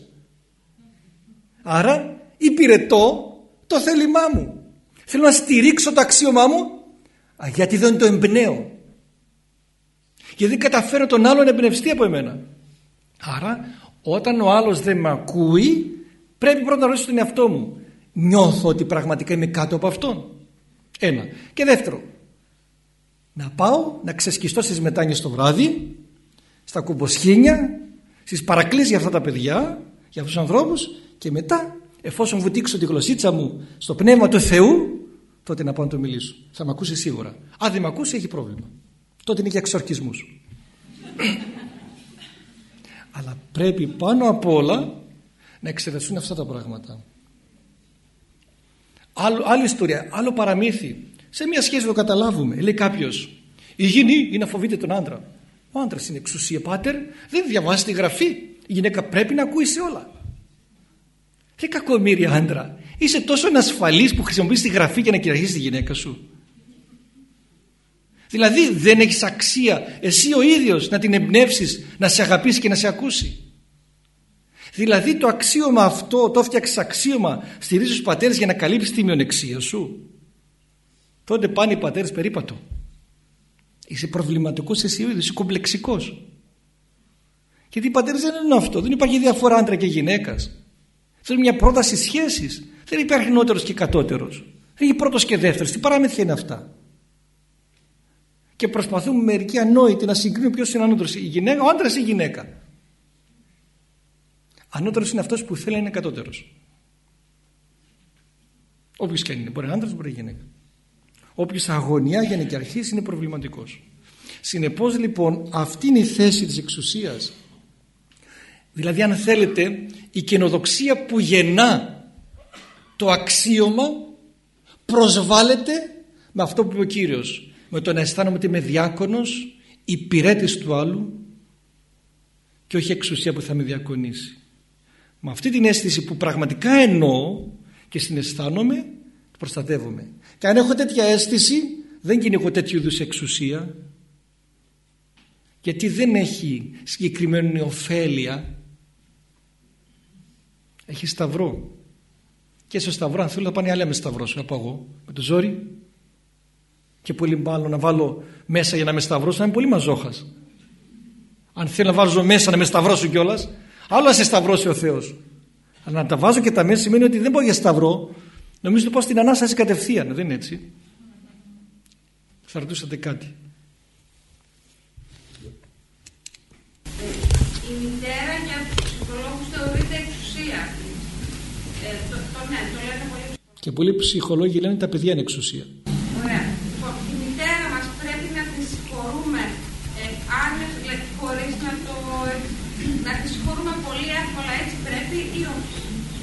Άρα υπηρετώ το θέλημά μου. Θέλω να στηρίξω το αξίωμά μου, γιατί δεν το εμπνέω. Γιατί δεν καταφέρω τον άλλον να εμπνευστεί από εμένα. Άρα όταν ο άλλος δεν με ακούει, πρέπει πρώτα να ρωτήσω τον εαυτό μου, νιώθω ότι πραγματικά είμαι κάτω από αυτόν? Ένα. Και δεύτερο, να πάω να ξεσκιστώ στις μετάνοιες το βράδυ, στα κουμποσχήνια, στις παρακλήσεις για αυτά τα παιδιά, για αυτούς τους ανθρώπους, και μετά εφόσον βουτήξω τη γλωσσίτσα μου στο πνεύμα του Θεού, τότε να πάω να το μιλήσω. Θα με ακούσει σίγουρα. Αν δεν με ακούσει έχει πρόβλημα. Τότε είναι για εξορκισμούς. Αλλά πρέπει πάνω απ' όλα να εξεταστούν αυτά τα πράγματα. Άλλο, άλλη ιστορία, άλλο παραμύθι. Σε μια σχέση το καταλάβουμε. Λέει κάποιος, η γυνή είναι να φοβείται τον άντρα. Ο άντρας είναι εξουσία, πάτερ, δεν διαβάζει τη γραφή. Η γυναίκα πρέπει να ακούει σε όλα. Τι κακομοίρη άντρα. Είσαι τόσο ανασφαλής που χρησιμοποιείς τη γραφή για να κυριαρχείς τη γυναίκα σου. Δηλαδή δεν έχεις αξία εσύ ο ίδιος να την εμπνεύσεις, να σε αγαπήσει και να σε ακούσει. Δηλαδή το αξίωμα αυτό το φτιάξεις αξίωμα, στηρίζεις τους πατέρες για να καλύψεις τη μειονεξία σου. τότε πάνε οι πατέρες περίπατο. Είσαι προβληματικός εσύ ο ίδιος, είσαι κομπλεξικός. Γιατί οι πατέρες δεν είναι αυτό. Δεν υπάρχει διαφορά άντρα και γυναίκας. Θέλει μια πρόταση σχέσης. Δεν υπάρχει νότερος και κατώτερος. Δεν έχει πρώτος και δεύτερος. Τι παράμετρια είναι αυτά. Και προσπαθούμε μερικοί ανόητοι να συγκρίνουν ποιος είναι ανώτερος, η γυναίκα, ο άντρας ή η γυναίκα. Ανώτερος είναι αυτός που θέλει να είναι κατώτερος. Όποιος και αν είναι. Μπορεί άντρας, μπορεί γυναίκα. Όποιος αγωνιά για να και αρχίσει είναι προβληματικός. Συνεπώς λοιπόν αυτή είναι η θέση της εξουσίας. Δηλαδή αν θέλετε η καινοδοξία που γεννά το αξίωμα προσβάλλεται με αυτό που είπε ο Κύριος, με το να αισθάνομαι ότι είμαι διάκονος, υπηρέτης του άλλου και όχι εξουσία που θα με διακονήσει. Με αυτή την αίσθηση που πραγματικά εννοώ και συναισθάνομαι, προστατεύομαι. Και αν έχω τέτοια αίσθηση δεν κυνηγώ τέτοιου είδους εξουσία, γιατί δεν έχει συγκεκριμένη ωφέλεια, έχει σταυρό. Και στο σταυρό αν θέλω να πάνε άλλοι με σταυρό σου, να πάω εγώ με το ζόρι, και πολύ μάλλον να βάλω μέσα για να με σταυρώσω, να είμαι πολύ μαζόχας. Αν θέλω να βάζω μέσα να με σταυρώσω κιόλας, άλλο να σε σταυρώσει ο Θεός. Αλλά να τα βάζω και τα μέσα σημαίνει ότι δεν πάω για σταυρό, νομίζω ότι πάω στην Ανάσταση κατευθείαν. Δεν είναι έτσι. Θα ρωτούσατε κάτι. Η μητέρα για τους ψυχολόγους θεωρείται εξουσία. Ε, το, το, ναι, το λένε πολύ. Και πολλοί ψυχολόγοι λένε ότι τα παιδιά είναι εξουσία. Ωραία. Λοιπόν, η μητέρα μας πρέπει να τη συγχωρούμε ε, άνευ, χωρίς να το... να τη συγχωρούμε πολύ εύκολα, έτσι πρέπει ή όχι?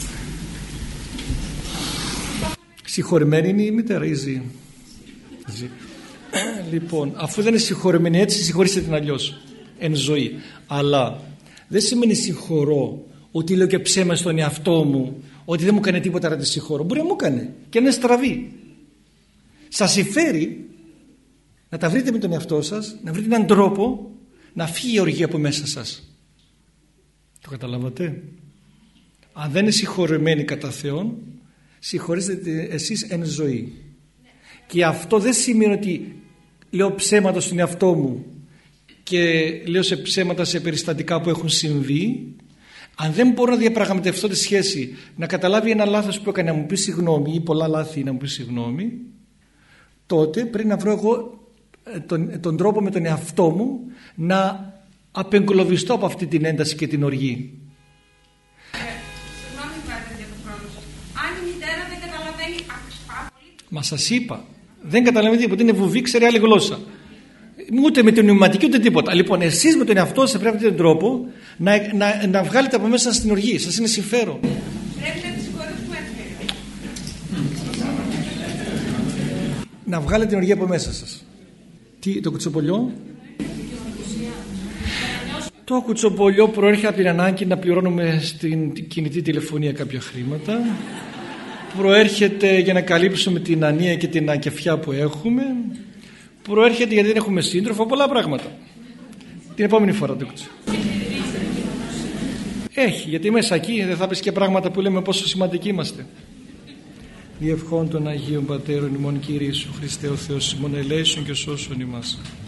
Συγχωρημένη είναι η μητέρα ή ζει? Ζει. Λοιπόν, αφού δεν είναι συγχωρημένη έτσι, συγχωρήστε την αλλιώς εν ζωή. Αλλά δεν σημαίνει συγχωρώ ότι λέω και ψέμα στον εαυτό μου, ότι δεν μου έκανε τίποτα να τη συγχωρώ. Μπορεί να μου έκανε και να είναι στραβή. Σας συμφέρει να τα βρείτε με τον εαυτό σας, να βρείτε έναν τρόπο να φύγει η οργή από μέσα σας. Το καταλάβατε? Αν δεν είναι συγχωρεμένη κατά Θεόν, συγχωρήσετε εσείς εν ζωή. Και αυτό δεν σημαίνει ότι λέω ψέματα στον εαυτό μου και λέω σε ψέματα σε περιστατικά που έχουν συμβεί. Αν δεν μπορώ να διαπραγματευτώ τη σχέση, να καταλάβει ένα λάθος που έκανε, να μου πει συγγνώμη, ή πολλά λάθη να μου πει συγγνώμη, τότε πρέπει να βρω εγώ τον, τον τρόπο με τον εαυτό μου να απεγκλωβιστώ από αυτή την ένταση και την οργή. Συγγνώμη πάτε για το χρόνο σας. Αν η μητέρα δεν καταλαβαίνει απόλυτα. Μα σας είπα, δεν καταλαβαίνει τίποτα, είναι βουβή, ξέρει άλλη γλώσσα. Ούτε με την νοηματική ούτε τίποτα. Λοιπόν, εσείς με τον εαυτό σας πρέπει να βρείτε τον τρόπο να, να, να βγάλετε από μέσα σας την οργή. Σας είναι συμφέρον. Πρέπει να τη συγχωρήσουμε έτσι. Να βγάλετε την οργή από μέσα σας. Τι, το κουτσοπολιό? Το κουτσοπολιό προέρχεται από την ανάγκη να πληρώνουμε στην κινητή τηλεφωνία κάποια χρήματα. Προέρχεται για να καλύψουμε την ανία και την ακεφιά που έχουμε. Προέρχεται γιατί δεν έχουμε σύντροφο, πολλά πράγματα. Την επόμενη φορά το κουτσο. Έχει, γιατί μέσα εκεί δεν θα πεις και πράγματα που λέμε πόσο σημαντικοί είμαστε. Διευχών των Αγίων Πατέρων ημών Κύριε Ιησού Χριστέ ο Θεός ημών ελέησον και σώσον ημάς.